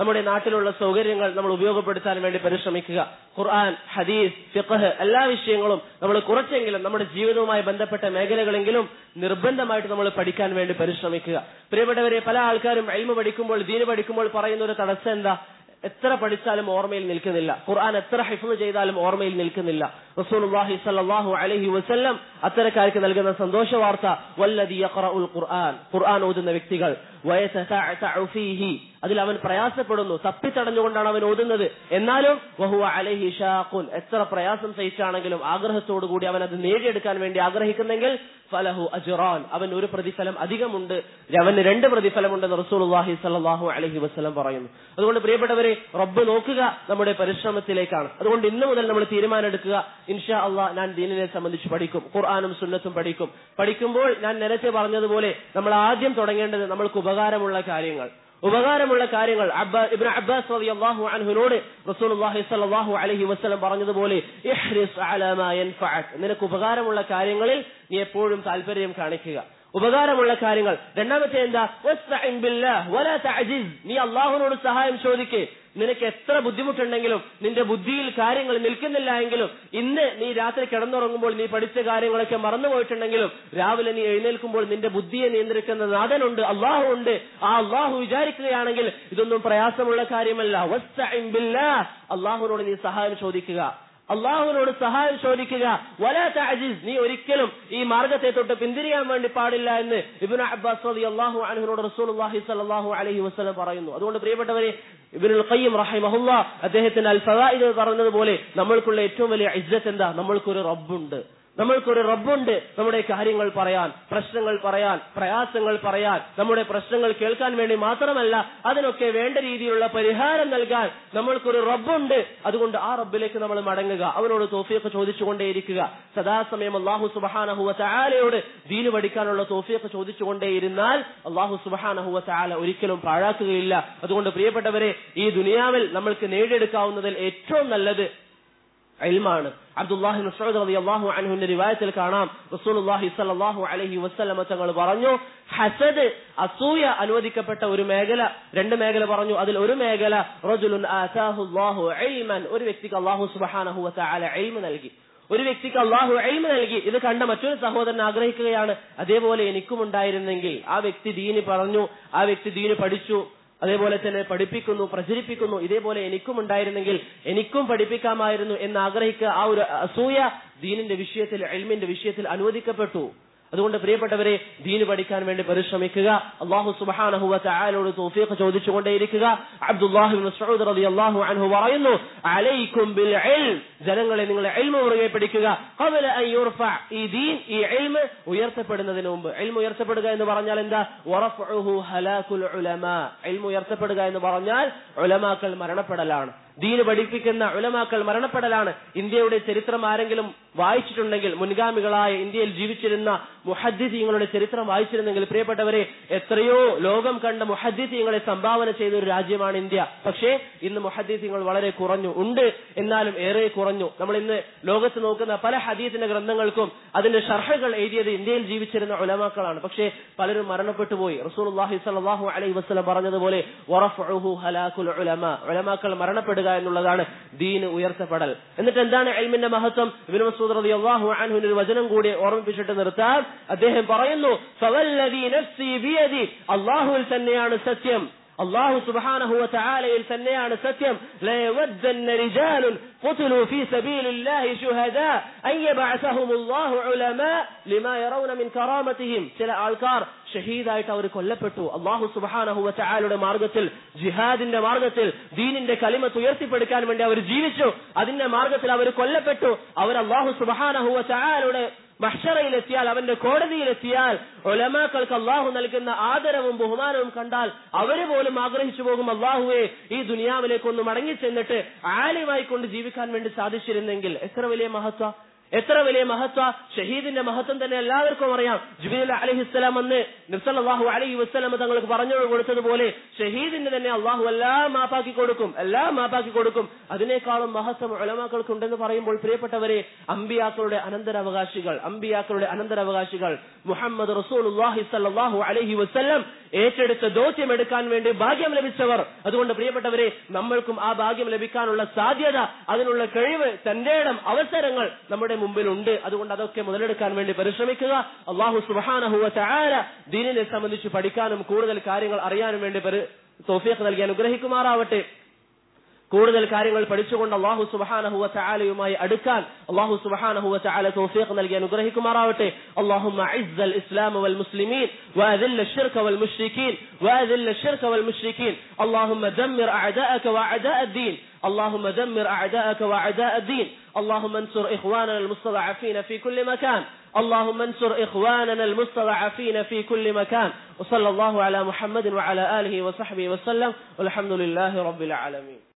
Speaker 1: നമ്മുടെ നാട്ടിലുള്ള സൗകര്യങ്ങൾ നമ്മൾ ഉപയോഗപ്പെടുത്താൻ വേണ്ടി പരിശ്രമിക്കുക. ഖുർആൻ, ഹദീസ്, ഫിഖ്ഹ് എല്ലാ വിഷയങ്ങളും നമ്മൾ കുറച്ചെങ്കിലും നമ്മുടെ ജീവിതവുമായി ബന്ധപ്പെട്ട മേഖലകളെങ്കിലും നിർബന്ധമായിട്ട് നമ്മൾ പഠിക്കാൻ വേണ്ടി പരിശ്രമിക്കുക. പ്രിയപ്പെട്ടവരെ, പല ആൾക്കാരും ഇൽമു പഠിക്കുമ്പോൾ, ദീന് പഠിക്കുമ്പോൾ പറയുന്ന ഒരു തടസ്സം എന്താ? എത്ര പഠിച്ചാലും ഓർമ്മയിൽ നിൽക്കുന്നില്ല. ഖുർആൻ എത്ര ഹിഫ്ള് ചെയ്താലും ഓർമ്മയിൽ നിൽക്കുന്നില്ല. റസൂലുള്ളാഹി സ്വല്ലല്ലാഹു അലൈഹി വസല്ലം അത്തരക്കാർക്ക് നൽകുന്ന സന്തോഷ വാർത്ത, വല്ലദി യഖറഉൽ ഖുർആൻ, ഖുർആൻ ഓതുന്ന വ്യക്തികൾ, വയതതഅതഉ ഫീഹി, അതിൽ അവൻ പ്രയാസപ്പെടുന്നു, തപ്പിത്തടഞ്ഞുകൊണ്ടാണ് അവൻ ഓതുന്നത്, എന്നാലും വഹുവ അലൈഹി ഷാഖുൻ, എത്ര പ്രയാസം സഹിച്ചാണെങ്കിലും ആഗ്രഹത്തോടു കൂടി അവൻ അത് നേടിയെടുക്കാൻ വേണ്ടി ആഗ്രഹിക്കുന്നെങ്കിൽ ഫലഹു അജ്റാൻ, അവൻ ഒരു പ്രതിഫലം അധികമുണ്ട്, അവന് രണ്ട് പ്രതിഫലമുണ്ടെന്ന് റസൂലുള്ളാഹി സ്വല്ലല്ലാഹു അലൈഹി വസല്ലം പറയുന്നു. അതുകൊണ്ട് പ്രിയപ്പെട്ടവരെ, റബ്ബ് നോക്കുക നമ്മുടെ പരിശ്രമത്തിലേക്കാണ്. അതുകൊണ്ട് ഇന്നു മുതൽ നമ്മൾ തീരുമാനം എടുക്കുക, ഇൻഷാ അള്ളാഹ് ഞാൻ ദീനിനെ സംബന്ധിച്ച് പഠിക്കും, ഖുർആനും സുന്നത്തും പഠിക്കും. പഠിക്കുമ്പോൾ ഞാൻ നേരത്തെ പറഞ്ഞതുപോലെ നമ്മൾ ആദ്യം തുടങ്ങേണ്ടത് നമ്മൾക്ക് ഉപകാരമുള്ള കാര്യങ്ങൾ ഉപകാരമുള്ള കാര്യങ്ങൾ ഇബ്നു അബ്ബാസ് റളിയല്ലാഹു അൻഹുനോട് റസൂലുള്ളാഹി സ്വല്ലല്ലാഹു അലൈഹി വസല്ലം പറഞ്ഞതുപോലെ ഇഹ്രിസ് അലാ മാ യൻഫഅക്, നിനക്ക് ഉപകാരമുള്ള കാര്യങ്ങളിൽ നീ എപ്പോഴും താല്പര്യം കാണിക്കുക. ഉപകാരമുള്ള കാര്യങ്ങൾ. രണ്ടാമത്തെ എന്താ? വസ്തഇൻ ബില്ലാഹ് വലാ തഅജിസ്, നീ അല്ലാഹുവിനോട് സഹായം ചോദിക്കേ. നിനക്ക് എത്ര ബുദ്ധിമുട്ടുണ്ടെങ്കിലും, നിന്റെ ബുദ്ധിയിൽ കാര്യങ്ങൾ നിൽക്കുന്നില്ല എങ്കിലും, ഇന്ന് നീ രാത്രി കിടന്നുറങ്ങുമ്പോൾ നീ പഠിച്ച കാര്യങ്ങളൊക്കെ മറന്നുപോയിട്ടുണ്ടെങ്കിലും, രാവിലെ നീ എഴുന്നേൽക്കുമ്പോൾ നിന്റെ ബുദ്ധിയെ നിയന്ത്രിക്കുന്ന നാഥനുണ്ട്, അള്ളാഹു ഉണ്ട്. ആ അള്ളാഹു വിചാരിക്കുകയാണെങ്കിൽ ഇതൊന്നും പ്രയാസമുള്ള കാര്യമല്ല. വസ്തഇൻ ബില്ലാഹ്, അള്ളാഹുവിനോട് നീ സഹായം ചോദിക്കുക, അള്ളാഹുവിനോട് സഹായം ചോദിക്കുക. വലാ തഅജിസ്, നീ ഒരിക്കലും ഈ മാർഗത്തെ തൊട്ട് പിന്തിരിയാൻ വേണ്ടി പാടില്ല എന്ന് ഇബ്നു അബ്ബാസ് റളിയല്ലാഹു അൻഹുനോട് റസൂലുള്ളാഹി സ്വല്ലല്ലാഹു അലൈഹി വസല്ലം പറയുന്നു. അതുകൊണ്ട് പ്രിയപ്പെട്ടവരെ, ഇബ്നുൽ ഖയ്യിം റഹിമഹുല്ലാഹ് അദ്ദേഹത്തിന്റെ അൽ ഫവായിദ് പറഞ്ഞതുപോലെ നമ്മൾക്കുള്ള ഏറ്റവും വലിയ ഇസ്സത്ത് എന്താ? നമ്മൾക്കൊരു റബ്ബുണ്ട്. നമ്മൾക്കൊരു റബ്ബുണ്ട് നമ്മുടെ കാര്യങ്ങൾ പറയാൻ, പ്രശ്നങ്ങൾ പറയാൻ, പ്രയാസങ്ങൾ പറയാൻ, നമ്മുടെ പ്രശ്നങ്ങൾ കേൾക്കാൻ വേണ്ടി മാത്രമല്ല, അതിനൊക്കെ വേണ്ട രീതിയിലുള്ള പരിഹാരം നൽകാൻ നമ്മൾക്കൊരു റബ്ബുണ്ട്. അതുകൊണ്ട് ആ റബ്ബിലേക്ക് നമ്മൾ മടങ്ങുക, അവനോട് തൗഫീഖ് ചോദിച്ചുകൊണ്ടേയിരിക്കുക. സദാസമയം അല്ലാഹു സുബ്ഹാനഹു വ തആലയോട് ദീന് പഠിക്കാനുള്ള തൗഫീഖ് ചോദിച്ചുകൊണ്ടേയിരുന്നാൽ അല്ലാഹു സുബ്ഹാനഹു വ തആല ഒരിക്കലും പാഴാക്കുകയില്ല. അതുകൊണ്ട് പ്രിയപ്പെട്ടവരെ, ഈ ദുനിയാവിൽ നമ്മൾക്ക് നേടിയെടുക്കാവുന്നതിൽ ഏറ്റവും നല്ലത് ഇൽമാണ്. അബ്ദുല്ലാഹി ഇബ്നു മസ്ഊദ് റളിയല്ലാഹു അൻഹുവിന്റെ റിവായത്തിൽ കാണാം, റസൂലുള്ളാഹി സ്വല്ലല്ലാഹു അലൈഹി വസല്ലം തങ്ങൾ പറഞ്ഞു, ഹസദ്, അസൂയ അനുവദിക്കപ്പെട്ട ഒരു മേഖല, രണ്ട് മേഖല പറഞ്ഞു. അതിൽ ഒരു മേഖല റജുലുൻ ആതാഹു അല്ലാഹു ഇൽമൻ, ഒരു വ്യക്തിക്ക് അല്ലാഹു സുബ്ഹാനഹു വ തആല ഇൽമ നൽകി, ഒരു വ്യക്തിക്ക് അല്ലാഹു ഇൽമ നൽകി. ഇത് കണ്ട മറ്റൊരു സഹോദരൻ ആഗ്രഹിക്കുകയാണ്, അതേപോലെ എനിക്കും ഉണ്ടായിരുന്നെങ്കിൽ. ആ വ്യക്തി ദീന് പറഞ്ഞു, ആ വ്യക്തി ദീന് പഠിച്ചു, അതേപോലെ തന്നെ പഠിപ്പിക്കുന്നു, പ്രചരിപ്പിക്കുന്നു, ഇതേപോലെ എനിക്കും ഉണ്ടായിരുന്നെങ്കിൽ എനിക്കും പഠിപ്പിക്കാമായിരുന്നു എന്ന് ആഗ്രഹിക്കുക. ആ ഒരു അസൂയ ദീനിന്റെ വിഷയത്തിൽ, ഇൽമിന്റെ വിഷയത്തിൽ അനുവദിക്കപ്പെട്ടു. അതുകൊണ്ട് പ്രിയപ്പെട്ടവരെ, ദീന് പഠിക്കാൻ വേണ്ടി പരിശ്രമിക്കുക. അല്ലാഹു സുബ്ഹാനഹു വ തആലയോട് തൗഫീഖ് ചോദിച്ചുകൊണ്ടേയിരിക്കുക. അബ്ദുല്ലാഹി ഇബ്നു മസ്ഊദ് റളിയല്ലാഹു അൻഹു പറയുന്നു, അലൈക്കും ബിൽ ഇൽം, ജനങ്ങളെ നിങ്ങൾ ഇൽമ മുറുകെ പഠിക്കുക. ഖബല അൻ യുർഫഅ, ഈ ദീൻ, ഈ ഇൽമ ഉയർത്തപ്പെടുന്നതിന് മുമ്പ്. ഇൽമ ഉയർത്തപ്പെടുക എന്ന് പറഞ്ഞാൽ എന്താ? വറഫഉഹു ഹലാകുൽ ഉലമാ, ഇൽമ ഉയർത്തപ്പെടുക എന്ന് പറഞ്ഞാൽ ഉലമാക്കൾ മരണപ്പെടലാണ്. ദീന് പഠിപ്പിക്കുന്ന ഉലമാക്കൾ മരണപ്പെടലാണ്. ഇന്ത്യയുടെ ചരിത്രം ആരെങ്കിലും വായിച്ചിട്ടുണ്ടെങ്കിൽ, മുൻഗാമികളായ ഇന്ത്യയിൽ ജീവിച്ചിരുന്ന മുഹദ്ദിഥീങ്ങളുടെ ചരിത്രം വായിച്ചിരുന്നെങ്കിൽ, പ്രിയപ്പെട്ടവരെ, എത്രയോ ലോകം കണ്ട മുഹദ്ദിഥീങ്ങളെ സംഭാവന ചെയ്ത ഒരു രാജ്യമാണ് ഇന്ത്യ. പക്ഷേ ഇന്ന് മുഹദ്ദിഥീങ്ങൾ വളരെ കുറഞ്ഞു, ഉണ്ട് എന്നാലും ഏറെ കുറഞ്ഞു. നമ്മൾ ഇന്ന് ലോകത്ത് നോക്കുന്ന പല ഹദീസിന്റെ ഗ്രന്ഥങ്ങൾക്കും അതിന്റെ ഷർഹകൾ എഴുതിയത് ഇന്ത്യയിൽ ജീവിച്ചിരുന്ന ഉലമാക്കളാണ്. പക്ഷേ പലരും മരണപ്പെട്ടു പോയി. റസൂലുള്ളാഹി സ്വല്ലല്ലാഹു അലൈഹി വസല്ലം പറഞ്ഞതുപോലെ വറഫഉഹു ഹലാകുൽ ഉലമാ, ഉലമാക്കൾ മരണപ്പെടുക എന്നുള്ളതാണ് ദീന് ഉയർത്തപ്പെടൽ. എന്നിട്ട് എന്താണ് ഇൽമിന്റെ മഹത്വം? ഇബ്നു മസ്ഊദ് റളിയല്ലാഹു അൻഹുവിന്റെ ഒരു വചനം കൂടി ഓർമ്മിപ്പിച്ചിട്ട് നിർത്താം. അദ്ദേഹം പറയുന്നു, ഫവല്ലദീ നഫ്സി ബിയദി, അല്ലാഹുവിൽ തന്നെയാണ് സത്യം, അല്ലാഹു സുബ്ഹാനഹു വ തആലയിൽ തന്നെയാണ് സത്യം. ലാ യവദ്ദന്ന റിജാലുൻ ഖുതിലു ഫീ സബീലില്ലാഹി ശുഹദാ അൻ യബഅസഹുമുല്ലാഹു ഉലമാ ലിമാ യറൗന മിൻ കറാമതിഹിം. ചില ആൾക്കാർ ഷഹീദായിട്ട് അവർ കൊല്ലപ്പെട്ടു, അല്ലാഹു സുബ്ഹാനഹു വ തആലയുടെ മാർഗത്തിൽ, ജിഹാദിന്റെ മാർഗത്തിൽ, ദീനിന്റെ കലിമത്ത് ഉയർത്തിപ്പിടിക്കാൻ വേണ്ടി അവർ ജീവിച്ചു. അതിന്റെ മാർഗത്തിൽ അവർ കൊല്ലപ്പെട്ടു. അവർ അല്ലാഹു സുബ്ഹാനഹു വ തആലയുടെ മഹ്ശറയിലെത്തിയാൽ, അവന്റെ കോടതിയിലെത്തിയാൽ, ഉലമാക്കൾക്ക് അള്ളാഹു നൽകുന്ന ആദരവും ബഹുമാനവും കണ്ടാൽ അവര് പോലും ആഗ്രഹിച്ചു പോകും, അള്ളാഹുവെ ഈ ദുനിയാവിലേക്ക് ഒന്ന് മടങ്ങി ചെന്നിട്ട് ആലിമായി കൊണ്ട് ജീവിക്കാൻ വേണ്ടി സാധിച്ചിരുന്നെങ്കിൽ. എത്ര വലിയ മഹത്വ! എത്ര വലിയ മഹത്വ, ഷഹീദിന്റെ മഹത്വം തന്നെ എല്ലാവർക്കും അറിയാം. ജിബ്രീൽ അലൈഹിസ്സലാം അന്ന് നബി സല്ലല്ലാഹു അലൈഹി വസല്ലം തങ്ങൾക്ക് പറഞ്ഞു കൊടുത്തതുപോലെ ഷഹീദിന് തന്നെ അള്ളാഹു എല്ലാം മാപ്പാക്കി കൊടുക്കും, എല്ലാം മാപ്പാക്കി കൊടുക്കും. അതിനേക്കാളും മഹത്വം ഉലമാക്കൾക്കുണ്ടെന്ന് പറയുമ്പോൾ പ്രിയപ്പെട്ടവരെ, അമ്പിയാക്കളുടെ അനന്തരാവകാശികൾ അമ്പിയാക്കളുടെ അനന്തരാവകാശികൾ മുഹമ്മദ് റസൂലുള്ളാഹി സ്വല്ലല്ലാഹു അലൈഹി വസല്ലം ഏറ്റെടുത്ത ദൗത്യം എടുക്കാൻ വേണ്ടി ഭാഗ്യം ലഭിച്ചവർ. അതുകൊണ്ട് പ്രിയപ്പെട്ടവരെ, നമ്മൾക്കും ആ ഭാഗ്യം ലഭിക്കാനുള്ള സാധ്യത, അതിനുള്ള കഴിവ്, തന്റെ ഇടം, അവസരങ്ങൾ നമ്മുടെ മുമ്പിലുണ്ട്. അതുകൊണ്ട് അതൊക്കെ മുതലെടുക്കാൻ വേണ്ടി പരിശ്രമിക്കുക. അല്ലാഹു സുബ്ഹാനഹു വ തആല ദീനിനെ സംബന്ധിച്ച് പഠിക്കാനും കൂടുതൽ കാര്യങ്ങൾ അറിയാനും വേണ്ടി തൗഫീഖ് നൽകി അനുഗ്രഹിക്കുമാറാവട്ടെ. കൂടുതൽ കാര്യങ്ങൾ പഠിച്ചുകൊണ്ട് അല്ലാഹു സുബ്ഹാനഹു വ തആലയുമായി അടുക്കാൻ അല്ലാഹു സുബ്ഹാനഹു വ തആല തൗഫീഖ് നൽകി അനുഗ്രഹിക്കുമാറാവട്ടെ. അല്ലാഹുമ്മ അഇസ്സൽ ഇസ്ലാമ വൽ മുസ്ലിമീൻ വഅദില്ല الشرك والمشركين وأذل الشرك والمشركين اللهم دمر أعداءك وأعداء الدين اللهم دمر أعداءك وأعداء الدين اللهم انصر إخواننا المستضعفين في كل مكان اللهم انصر إخواننا المستضعفين في كل مكان وصلى الله على محمد وعلى آله وصحبه وسلم والحمد لله رب العالمين.